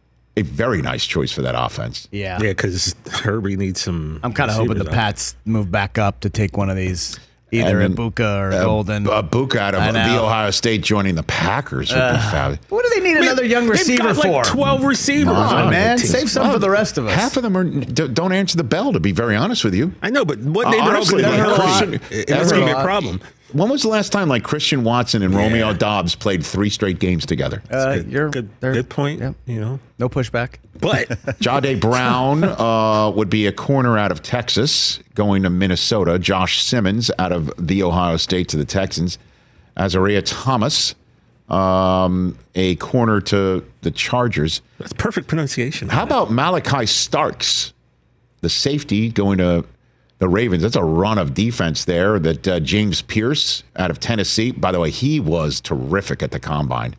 A very nice choice for that offense. Yeah. Yeah, because Herbie needs some. I'm kind of hoping the though. Pats move back up to take one of these, either and, Ibuka or uh, Golden. Ibuka out of the Ohio State joining the Packers would uh, be fabulous. What do they need man, another young receiver got for? Like twelve receivers. Come on, man. Save some well, for the rest of us. Half of them are don't answer the bell, to be very honest with you. I know, but what neighborhood uh, honestly, like, it's going to be a problem. When was the last time like Christian Watson and yeah. Romeo Dobbs played three straight games together? Uh, good, you're good, good point. Yep. You know, no pushback. But Jahdae Brown uh, would be a corner out of Texas going to Minnesota. Josh Simmons out of the Ohio State to the Texans. Azaria Thomas, um, a corner to the Chargers. That's perfect pronunciation. How about Malachi Starks, the safety going to the Ravens? That's a run of defense there. That uh, James Pierce out of Tennessee. By the way, he was terrific at the combine.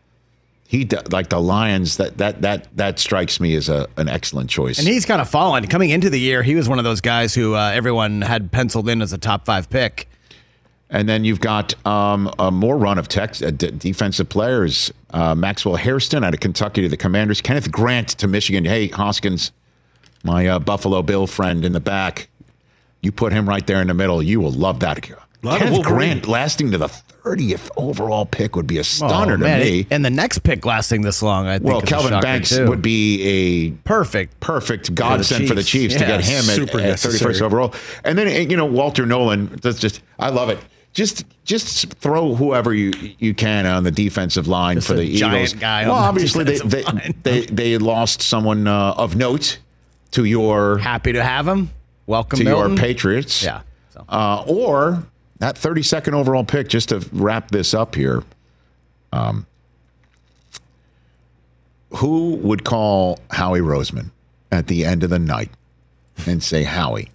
He like the Lions. That that that that strikes me as a an excellent choice. And he's kind of fallen coming into the year. He was one of those guys who uh, everyone had penciled in as a top five pick. And then you've got um, a more run of tech, uh, d- defensive players. Uh, Maxwell Hairston out of Kentucky to the Commanders. Kenneth Grant to Michigan. Hey, Hoskins, my uh, Buffalo Bill friend in the back. You put him right there in the middle. You will love that. Kenneth Grant lasting to the thirtieth overall pick would be a stunner oh, to man. me. And the next pick lasting this long, I think. Well, Kelvin Banks too. would be a perfect, perfect godsend for the Chiefs, yeah, to get him at, at thirty-first overall. And then, you know, Walter Nolan. That's just, I love it. Just, just throw whoever you you can on the defensive line just for the giant Eagles. Guy well, on the obviously they they, they they lost someone uh, of note to your happy to have him. Welcome to Milton. your Patriots. Yeah. So. Uh, or that thirty-second overall pick, just to wrap this up here. Um, who would call Howie Roseman at the end of the night and say, Howie,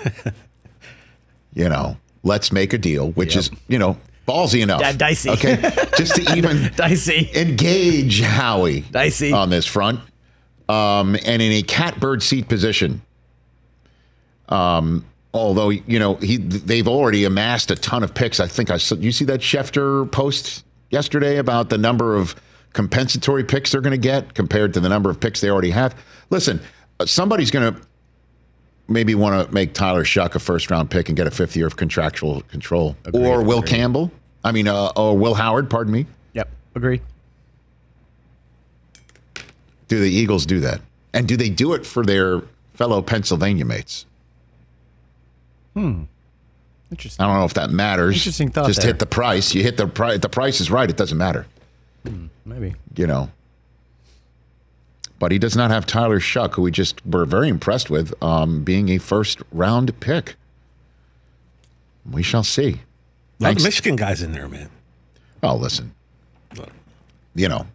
you know, let's make a deal, which yep. is, you know, ballsy enough. D- dicey. Okay. Just to even dicey. engage Howie dicey. on this front. Um, and in a catbird seat position. Um, although, you know, he they've already amassed a ton of picks. I think I saw, you see that Schefter post yesterday about the number of compensatory picks they're going to get compared to the number of picks they already have. Listen, somebody's going to maybe want to make Tyler Shuck a first round pick and get a fifth year of contractual control. Agreed, or Will agreed. Campbell. I mean, uh, or Will Howard, pardon me. Yep. Agree. Do the Eagles do that? And do they do it for their fellow Pennsylvania mates? Hmm. Interesting. I don't know if that matters. Interesting thought. Just there. hit the price. You hit the price. The price is right. It doesn't matter. Hmm, maybe. You know. But he does not have Tyler Shuck, who we just were very impressed with, um, being a first round pick. We shall see. A lot of Michigan guys in there, man. Oh, listen. You know.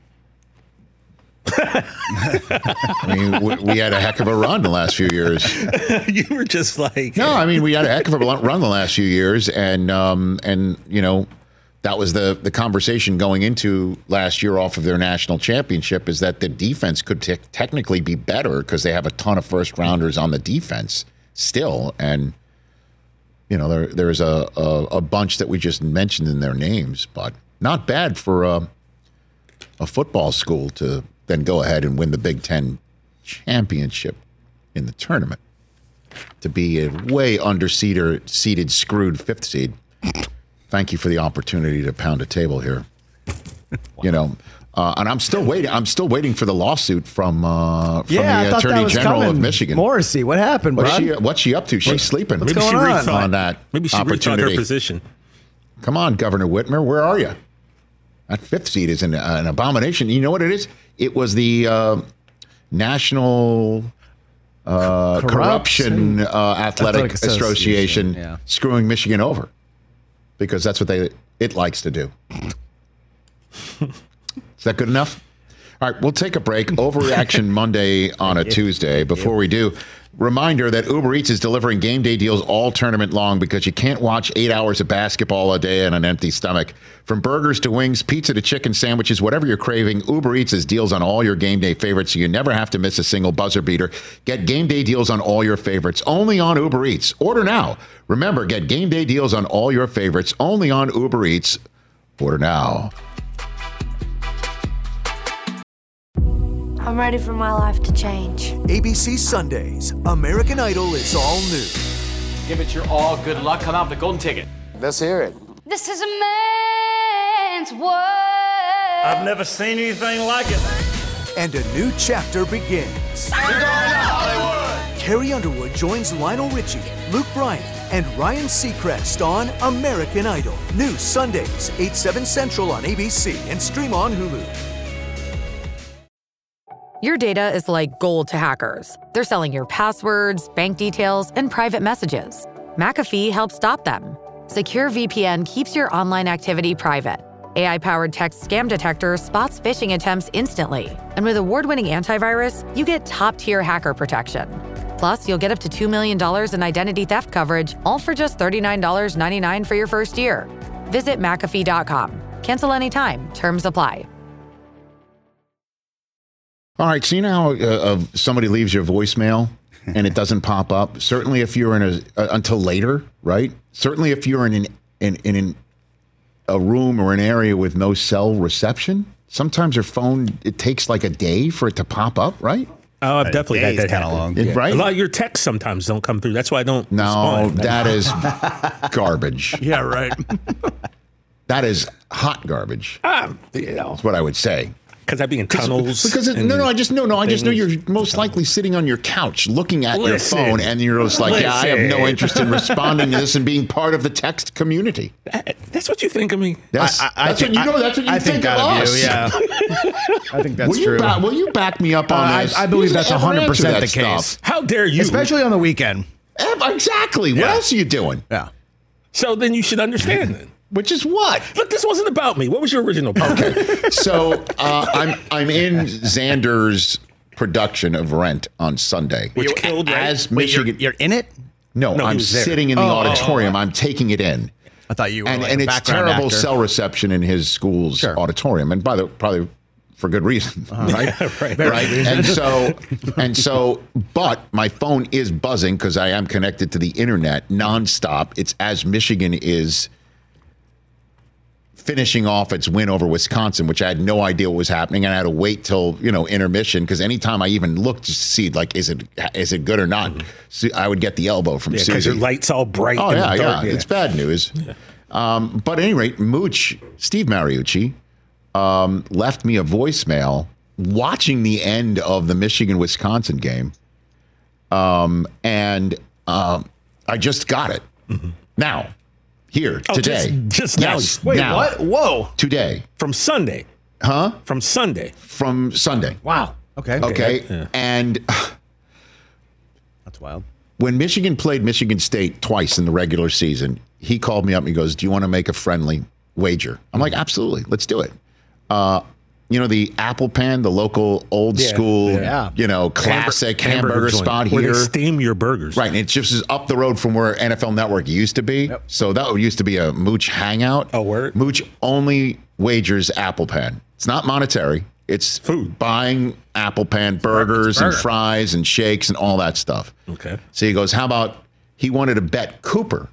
I mean, we, we had a heck of a run the last few years. You were just like, no, I mean, we had a heck of a run the last few years, and um, and you know, that was the the conversation going into last year off of their national championship, is that the defense could te- technically be better because they have a ton of first rounders on the defense still, and you know, there there's a, a a bunch that we just mentioned in their names, but not bad for a, a football school to then go ahead and win the Big Ten championship in the tournament. To be a way under-seeded, seeded, screwed fifth seed. Thank you for the opportunity to pound a table here. Wow. You know, uh, and I'm still waiting. I'm still waiting for the lawsuit from uh, from yeah, the Attorney General coming. of Michigan. Morrissey, what happened, what's bro? she, what's she up to? She's sleeping. What's Maybe going she on? on that Maybe she opportunity. rethought her position. Come on, Governor Whitmer, where are you? That fifth seed is an, uh, an abomination. You know what it is? It was the uh, National uh, Corruption uh, Athletic, Athletic Association, Association yeah. screwing Michigan over, because that's what they it likes to do. Is that good enough? All right, we'll take a break. Overreaction Monday on a Tuesday. Before we do, reminder that Uber Eats is delivering game day deals all tournament long, because you can't watch eight hours of basketball a day on an empty stomach. From burgers to wings, pizza to chicken sandwiches, whatever you're craving, Uber Eats has deals on all your game day favorites, so you never have to miss a single buzzer beater. Get game day deals on all your favorites, only on Uber Eats. Order now. Remember, get game day deals on all your favorites, only on Uber Eats. Order now. I'm ready for my life to change. A B C Sundays, American Idol is all new. Give it your all. Good luck. Come out with the golden ticket. Let's hear it. This is a man's world. I've never seen anything like it. And a new chapter begins. We're going to Hollywood. Carrie Underwood joins Lionel Richie, Luke Bryan, and Ryan Seacrest on American Idol. New Sundays, eight, seven Central on A B C and stream on Hulu. Your data is like gold to hackers. They're selling your passwords, bank details, and private messages. McAfee helps stop them. Secure V P N keeps your online activity private. A I-powered text scam detector spots phishing attempts instantly. And with award-winning antivirus, you get top-tier hacker protection. Plus, you'll get up to two million dollars in identity theft coverage, all for just thirty-nine ninety-nine for your first year. Visit McAfee dot com. Cancel anytime. Terms apply. All right, so you know how uh, uh, somebody leaves your voicemail and it doesn't pop up? Certainly if you're in a, uh, until later, right? Certainly if you're in an, in in an, a room or an area with no cell reception, sometimes your phone, it takes like a day for it to pop up, right? Oh, I've definitely had that happen. Long. Yeah. Right? A lot of your texts sometimes don't come through. That's why I don't No, respond. that is garbage. Yeah, right. That is hot garbage. Um, you know. That's what I would say. Because I'd be in tunnels. Because it, no, no, I just no, no, I just know you're most likely sitting on your couch looking at Listen. your phone, and you're just like, yeah, I have no Listen. interest in responding to this and being part of the text community. That, that's what you think of me. That's, I- I that's think- what you know. That's what you I think, think of that of us. you, yeah. I think that's will you true. Back, will you back me up on Uh, I- this? I believe Who's that's ever one hundred percent answered the that case. stuff? How dare you? Especially on the weekend. Eh, Exactly. What Yeah. else are you doing? Yeah. So then you should understand then. Which is what? Look, this wasn't about me. What was your original point? Okay. So uh, I'm I'm in Xander's production of Rent on Sunday, Which killed, right? as Wait, you're, Michigan. you're in it? No, No, he I'm was there. sitting in the Oh, oh, auditorium. oh. I'm taking it in. I thought you were and like and a it's background terrible actor. cell reception in his school's Sure. auditorium, and by the probably for good reason, right? right. right. And so and so, but my phone is buzzing because I am connected to the internet nonstop. It's as Michigan is finishing off its win over Wisconsin, which I had no idea what was happening, and I had to wait till you know intermission because anytime I even looked to see like is it is it good or not, Su- I would get the elbow from Yeah, because Susie. your light's all bright. Oh in yeah, the dark. yeah, it's bad news. Um, but at any rate, Mooch, Steve Mariucci, um, left me a voicemail watching the end of the Michigan-Wisconsin game, um, and um, I just got it now, here Oh, today. just- just now. Yes, Wait, now, what? Whoa. Today, From Sunday. huh? From Sunday. From Sunday. Wow. Okay. Okay, Yeah. and That's wild. when Michigan played Michigan State twice in the regular season, he called me up and he goes, "Do you want to make a friendly wager?" I'm like, "Absolutely, let's do it." Uh, you know, the Apple Pan, the local old Yeah, school, yeah. you know, classic Hamburger hamburger, joint, spot where here. they steam your burgers. Right, and it just is up the road from where N F L Network used to be. Yep. So that used to be a Mooch hangout. Oh, word? Mooch only wagers Apple Pan. It's not monetary. It's Food. Buying Apple Pan burgers and burger. fries and shakes and all that stuff. Okay. So he goes, "How about he wanted to bet Cooper?"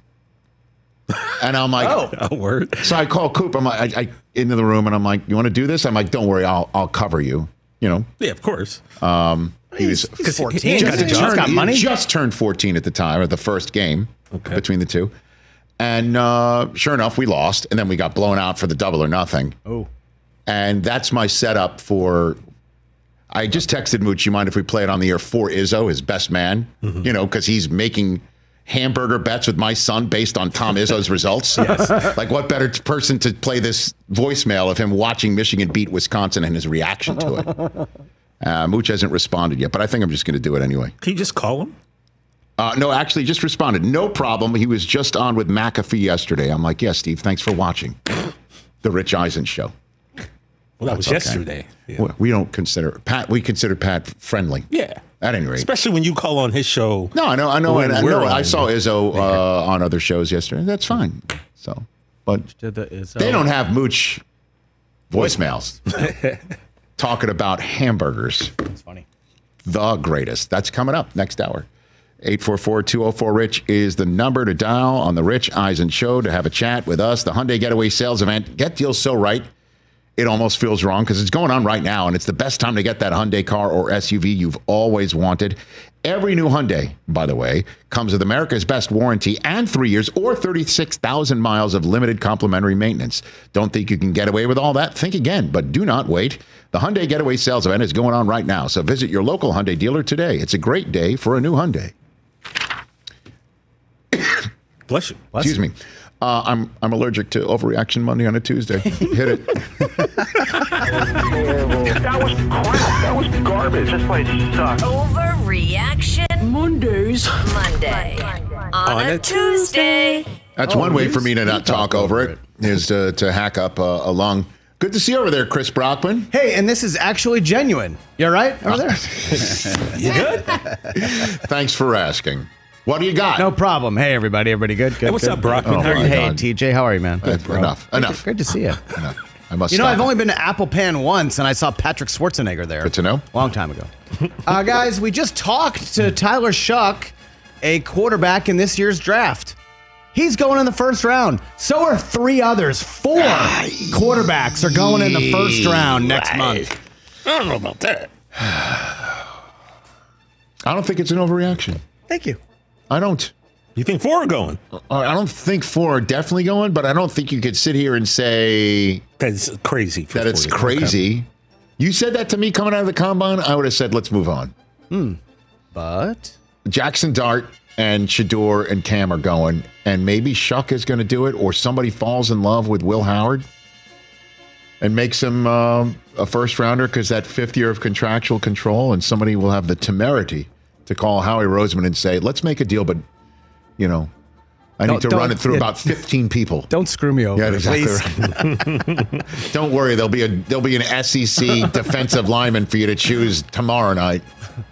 And I'm like, Oh. A word. so I call Cooper. I'm like, I, I into the room, and I'm like, "You want to do this?" I'm like, "Don't worry, I'll I'll cover you." You know, Yeah, of course. he was He's fourteen. he ain't got He's a job. got he money. just turned fourteen at the time of the first game Okay. between the two, and uh, sure enough, we lost, and then we got blown out for the double or nothing. Oh. And that's my setup for. I just texted Mooch, "You mind if we play it on the air for Izzo, his best man?" Mm-hmm. You know, because he's making hamburger bets with my son based on Tom Izzo's results. Yes. Like, what better t- person to play this voicemail of him watching Michigan beat Wisconsin and his reaction to it? Uh, Mooch hasn't responded yet, but I think I'm just going to do it anyway. Can you just call him? Uh, no, actually, just responded. No problem. He was just on with McAfee yesterday. I'm like, yeah, Steve, thanks for watching the Rich Eisen show. Well, that was That's okay. yesterday. Yeah. We- We don't consider Pat. We consider Pat friendly. Yeah. At any rate. Especially when you call on his show. No, I know, I know, when and I we're know. I on. saw Izzo uh, on other shows yesterday. That's fine. So, but they don't have Mooch voicemails talking about hamburgers. That's funny. The greatest. That's coming up next hour. eight four four, two oh four, RICH is the number to dial on the Rich Eisen Show to have a chat with us. The Hyundai Getaway Sales Event. Get deals so right, it almost feels wrong because it's going on right now, and it's the best time to get that Hyundai car or S U V you've always wanted. Every new Hyundai, by the way, comes with America's best warranty and three years or thirty-six thousand miles of limited complimentary maintenance. Don't think you can get away with all that? Think again, but do not wait. The Hyundai Getaway Sales Event is going on right now, so visit your local Hyundai dealer today. It's a great day for a new Hyundai. Bless you. Bless Excuse you. me. Uh, I'm I'm allergic to overreaction Monday on a Tuesday. Hit it. That was crap. That was garbage. This place sucks. Overreaction Mondays. Monday. On, On a, a Tuesday. That's Oh, one way you for me to s- not you talk talk over over it, is to, to hack up uh, a lung. Good to see you over there, Chris Brockman. Hey, and this is actually genuine. You all right over there? You good? Thanks for asking. What do you got? No problem. Hey, everybody. Everybody good? Good. Hey, what's good? up, Brockman? Oh, How are my you? Hey, God. T J. How are you, man? Uh, enough. Great Enough. to- Great to see you. Enough. I must You know, stop. I've only been to Apple Pan once, and I saw Patrick Schwarzenegger there. Good to know. Long time ago. uh, guys, we just talked to Tyler Shuck, a quarterback in this year's draft. He's going in the first round. So are three others. Four quarterbacks are going in the first round next month. I don't know about that. I don't think it's an overreaction. Thank you. I don't. You think four are going? I don't think four are definitely going, but I don't think you could sit here and say that's crazy. That it's crazy. Okay. You said that to me coming out of the combine. I would have said, let's move on. Hmm. But Jackson Dart and Shedeur and Cam are going, and maybe Shuck is going to do it, or somebody falls in love with Will Howard and makes him um, a first rounder because that fifth year of contractual control, and somebody will have the temerity to call Howie Roseman and say, let's make a deal, but, you know, I need don't, to run it through yeah, about fifteen people. Don't screw me over, yeah, exactly please. Right. Don't worry, there'll be a there'll be an S E C defensive lineman for you to choose tomorrow night.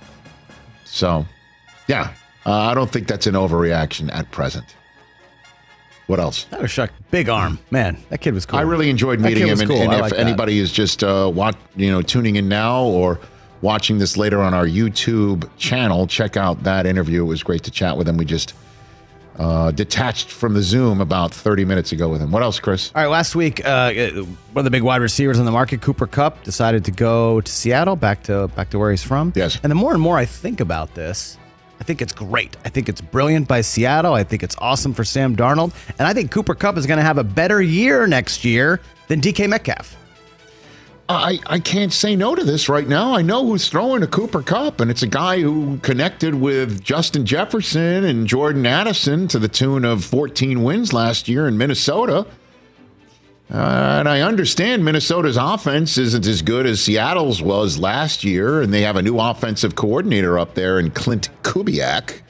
So, yeah, uh, I don't think that's an overreaction at present. What else? That was Shuck. Big arm, man. That kid was cool. I really enjoyed That meeting kid him, was and, cool. and I if like that. anybody is just uh, watch, you know, tuning in now or watching this later on our YouTube channel, check out that interview. It was great to chat with him. We just uh, detached from the Zoom about thirty minutes ago with him. What else, Chris? All right, last week, uh, one of the big wide receivers on the market, Cooper Kupp, decided to go to Seattle, back to back to where he's from. Yes. And the more and more I think about this, I think it's great. I think it's brilliant by Seattle. I think it's awesome for Sam Darnold. And I think Cooper Kupp is going to have a better year next year than D K Metcalf. I, I can't say no to this right now. I know who's throwing a Cooper Kupp, and it's a guy who connected with Justin Jefferson and Jordan Addison to the tune of fourteen wins last year in Minnesota. Uh, and I understand Minnesota's offense isn't as good as Seattle's was last year, and they have a new offensive coordinator up there in Clint Kubiak.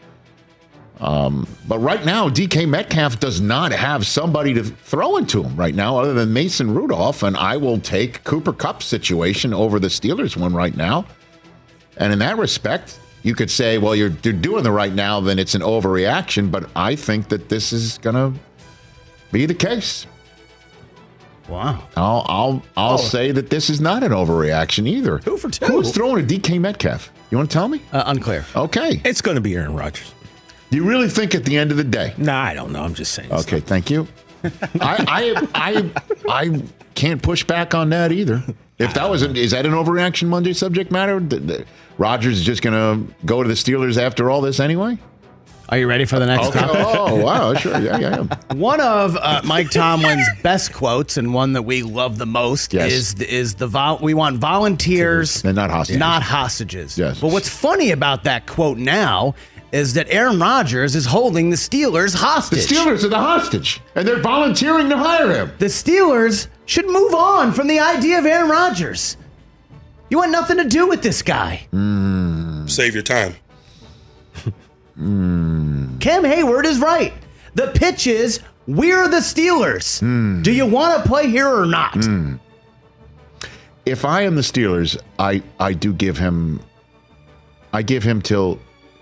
Um, but right now, D K Metcalf does not have somebody to throw into him right now other than Mason Rudolph, and I will take Cooper Kupp's situation over the Steelers one right now. And in that respect, you could say, well, you're, you're doing the right now, then it's an overreaction, but I think that this is going to be the case. Wow. I'll I'll I'll Oh. say that this is not an overreaction either. Two for two. Who's throwing a D K Metcalf? You want to tell me? Uh, unclear. Okay. It's going to be Aaron Rodgers. Do you really think at the end of the day? Nah, I don't know. I'm just saying. Okay, thank you. I, I I I can't push back on that either. If that was an, is that an overreaction Monday subject matter? The, the, Rodgers is just going to go to the Steelers after all this anyway? Are you ready for the next Okay. topic? Oh, wow. Sure. Yeah, yeah, yeah. One of uh, Mike Tomlin's best quotes, and one that we love the most, Yes. is the, is the vol- we want volunteers, And not hostages. not hostages. Yes. But what's funny about that quote now is that Aaron Rodgers is holding the Steelers The hostage. Steelers are the hostage, and they're volunteering to hire him. The Steelers should move on from the idea of Aaron Rodgers. You want nothing to do with this guy. Save your time. Cam Hayward is right. The pitch is, we're the Steelers. Do you want to play here or not? If I am the Steelers, I I do give him, I give him till.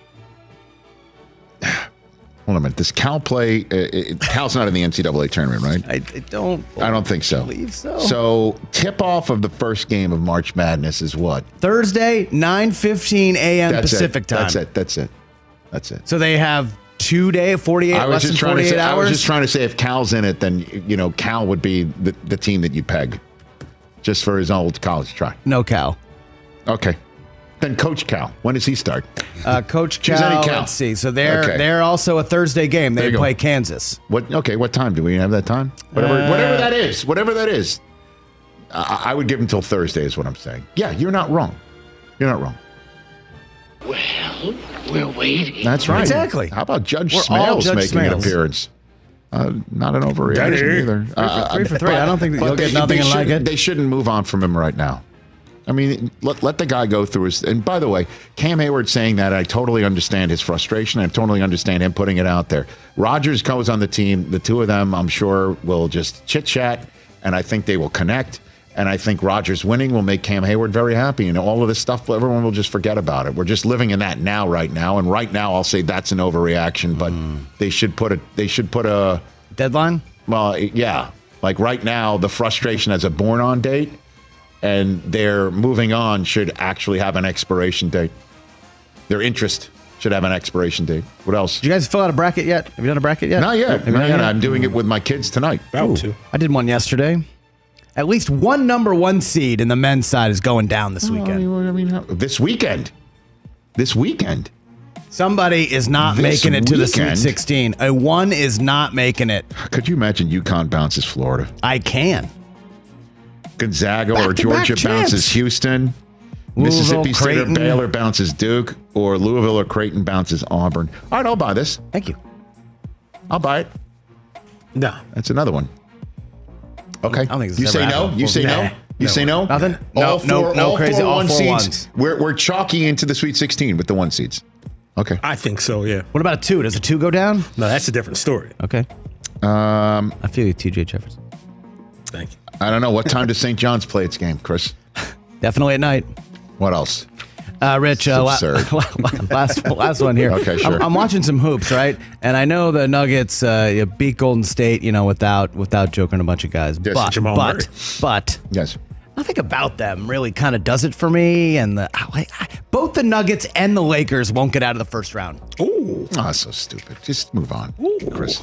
Hold on a minute. Does Cal play? Uh, it, Cal's not in the N C double A tournament, right? I, I don't. I don't think so. believe so. So tip off of the first game of March Madness is what? Thursday, nine fifteen a.m. That's Pacific it. time. That's it. That's it. That's it. So they have two day, forty-eight, I was less just than trying to forty-eight say. I hours. was just trying to say if Cal's in it, then you know Cal would be the, the team that you peg, just for his old college try. No Cal. Okay. Then Coach Cal. When does he start? Uh, Coach Choose Cal, any Cal. let's see. So they're Okay. they're also a Thursday game. There They you go. play Kansas. What? Okay. What time do we have that time? Whatever. Uh, whatever that is. Whatever that is. I, I would give him till Thursday. Is what I'm saying. Yeah, you're not wrong. You're not wrong. Well, we're waiting. That's right. Exactly. How about Judge We're all Smales Judge making an Smales. appearance? Uh, not an overreaction Daddy. either. Uh, three for three. I don't think that but you'll get they- nothing they and like shouldn't- it. They shouldn't move on from him right now. I mean, let, let the guy go through his. And by the way, Cam Hayward saying that, I totally understand his frustration. I totally understand him putting it out there. Rodgers goes on the team. The two of them, I'm sure, will just chit chat, and I think they will connect. And I think Rodgers winning will make Cam Hayward very happy. And all of this stuff, everyone will just forget about it. We're just living in that now, right now. And right now, I'll say that's an overreaction. But they should put a. They should put a Deadline? well, yeah. Like right now, the frustration has a born on date, and their moving on should actually have an expiration date. Their interest. should have an expiration date. What else? Did you guys fill out a bracket yet? Have you done a bracket yet? Not yet. Have you Not done yet. it I'm doing it with my kids tonight. About to. I did one yesterday. At least one number one seed in the men's side is going down this weekend. I mean, how- this weekend. This weekend. Somebody is not This making it to the Sweet weekend? sixteen. A one is not making it. Could you imagine UConn bounces Florida? I can. Gonzaga or Back-to-back Georgia champs. bounces Houston. Louisville, Mississippi State or Creighton. Baylor bounces Duke. Or Louisville or Creighton bounces Auburn. All right, I'll buy this. Thank you. I'll buy it. No. That's another one. Okay. I don't think it's You ever say no? happened You say before. no? Nah. You No. say no? Nothing? No, All no, four- no all crazy. four All one four seeds. ones. We're, we're chalky into the Sweet sixteen with the one seeds. Okay. I think so, yeah. What about a two? Does a two go down? No, that's a different story. Okay. Um, I feel you, T J Jefferson. Thank you. I don't know. What time does Saint John's play its game, Chris? Definitely at night. What else? Uh, Rich, uh, la- absurd. last last one here. Okay, sure. I'm, I'm watching some hoops, right? And I know the Nuggets uh, you beat Golden State, you know, without without joking a bunch of guys. Yes, but Jamal Murray. but but Yes. nothing about them really kind of does it for me. And the I, I, both the Nuggets and the Lakers won't get out of the first round. Ooh. Oh, so stupid. Just move on, Chris.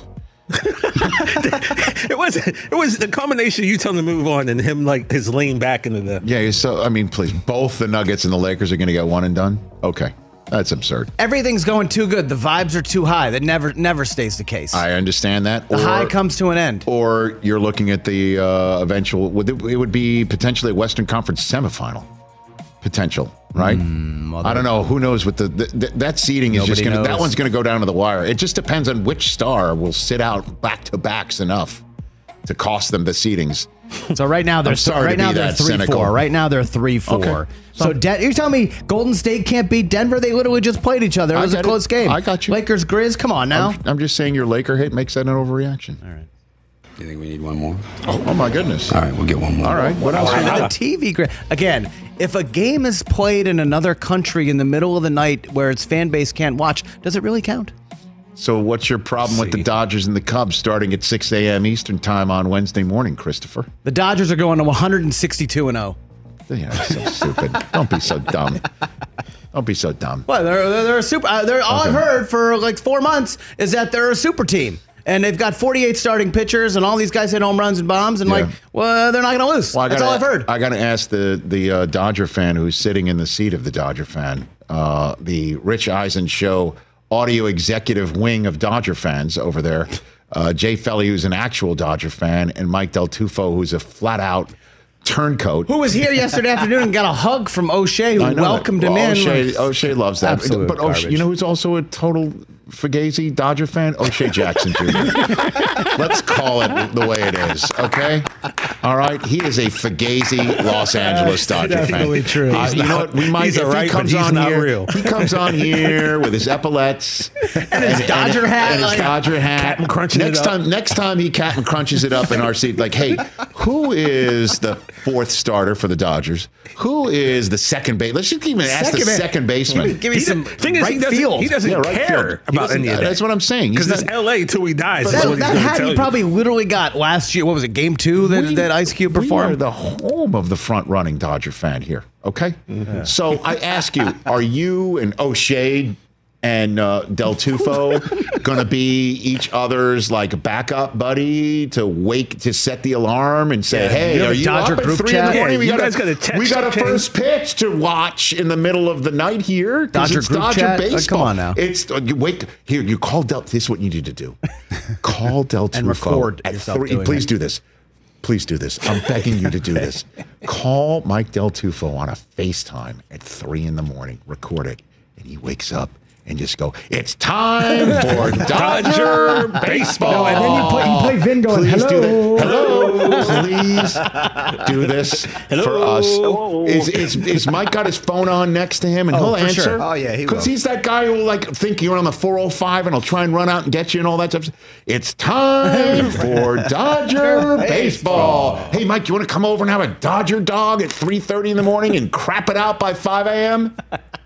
It was it was the combination of you telling him to move on and him like his lean back into the Yeah, so, I mean, please, both the Nuggets and the Lakers are going to get one and done? Okay. That's absurd. Everything's going too good. The vibes are too high. That never never stays the case. I understand that. the high comes to an end. Or you're looking at the uh, eventual, would it, it would be potentially a Western Conference semifinal potential, right? Mm, I don't know. Who knows what the, the, the that seeding is just Nobody going to, that knows. one's going to go down to the wire. It just depends on which star will sit out back to backs enough to cost them the seedings. So right now they're I'm sorry right to now be they're that three cynical. four. Right now they're three four. Okay. So De- you're telling me Golden State can't beat Denver? They literally just played each other. It I was a get it. close game. I got you. Lakers Grizz. Come on now. I'm, I'm just saying your Laker hit makes that an overreaction. All right. You think we need one more? Oh, oh my goodness. All right, we'll get one more. All right. What else? we The got? T V grid. Again, if a game is played in another country in the middle of the night where its fan base can't watch, does it really count? So what's your problem with the Dodgers and the Cubs starting at six a.m. Eastern time on Wednesday morning, Christopher? The Dodgers are going to one sixty-two and oh. Yeah, so stupid. Don't be so dumb. Don't be so dumb. Well, they're they're, they're a super. Uh, they're, all I've Okay. heard for like four months is that they're a super team, and they've got forty-eight starting pitchers, and all these guys hit home runs and bombs, and Yeah. like, well, they're not going to lose. Well, I That's gotta, all I've heard. I got to ask the the uh, Dodger fan who's sitting in the seat of the Dodger fan, uh, the Rich Eisen Show audio executive wing of Dodger fans over there, uh, Jay Felly, who's an actual Dodger fan, and Mike Del Tufo, who's a flat out turncoat. Who was here yesterday afternoon and got a hug from O'Shea, who I know welcomed that. him Well, in. O'Shea, Like, O'Shea loves that. absolute But O'Shea, garbage. you know who's also a total Fugazi Dodger fan? O'Shea Jackson Junior Let's call it the way it is, okay? All right? He is a Fugazi Los Angeles Dodger definitely fan. true. Uh, He's you know what? We might, he's if all right, he comes but he's on not here, real. he comes on here with his epaulets and his Dodger hat. and his like- Dodger hat. Captain crunching it next up. time, next time he Captain crunches it up in our seat, like, hey, who is the fourth starter for the Dodgers? Who is the second base? Let's just even ask the Second man. second baseman. Give me, give me He some does- thing is, right he doesn't, field. he doesn't Yeah, right care field. He about doesn't- any of that. That's what I'm saying. He's Because it's not- L A till he dies. that is what he's that gonna hat tell he you. probably literally got last year. What was it, game two that, We- that Ice Cube We are performed? the home of the front running Dodger fan here. Okay, so I ask you: are you and O'Shea and uh, Del Tufo going to be each other's like backup buddy to wake to set the alarm and say, Yeah. "Hey, You have are a you Dodger up at group three in chat? the morning? Yeah, we you got guys a, got a text we got a chain? first pitch to watch in the middle of the night here. 'cause Dodger it's group Dodger chat? Uh, baseball. come on now. It's uh, you wake here. You call Del. This is what you need to do. Call Del Tufo And record at yourself three. doing Please it. do this. Please do this. I'm begging you to do this. Call Mike Del Tufo on a FaceTime at three in the morning. Record it, and he wakes up and just go, "It's time for Dodger baseball." No, and then you play, you play Vin going, Please hello. do that. Hello. Please do this for us. Is, is is Mike got his phone on next to him and Oh, he'll for answer? sure. Oh, yeah, he Because will. he's that guy who will like think you're on the four oh five and he'll try and run out and get you and all that stuff. It's time for Dodger baseball. Hey, Mike, you want to come over and have a Dodger dog at three thirty in the morning and crap it out by five a.m.?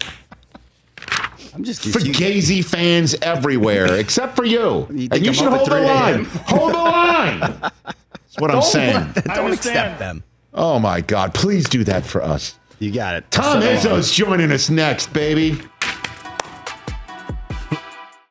I'm just Fugazi fans everywhere, except for you. You think and you I'm should up at hold the three line. a.m.? Hold the line. That's what I'm saying. Don't accept them. Oh, my God. Please do that for us. You got it. Tom So- Izzo's joining us next, baby.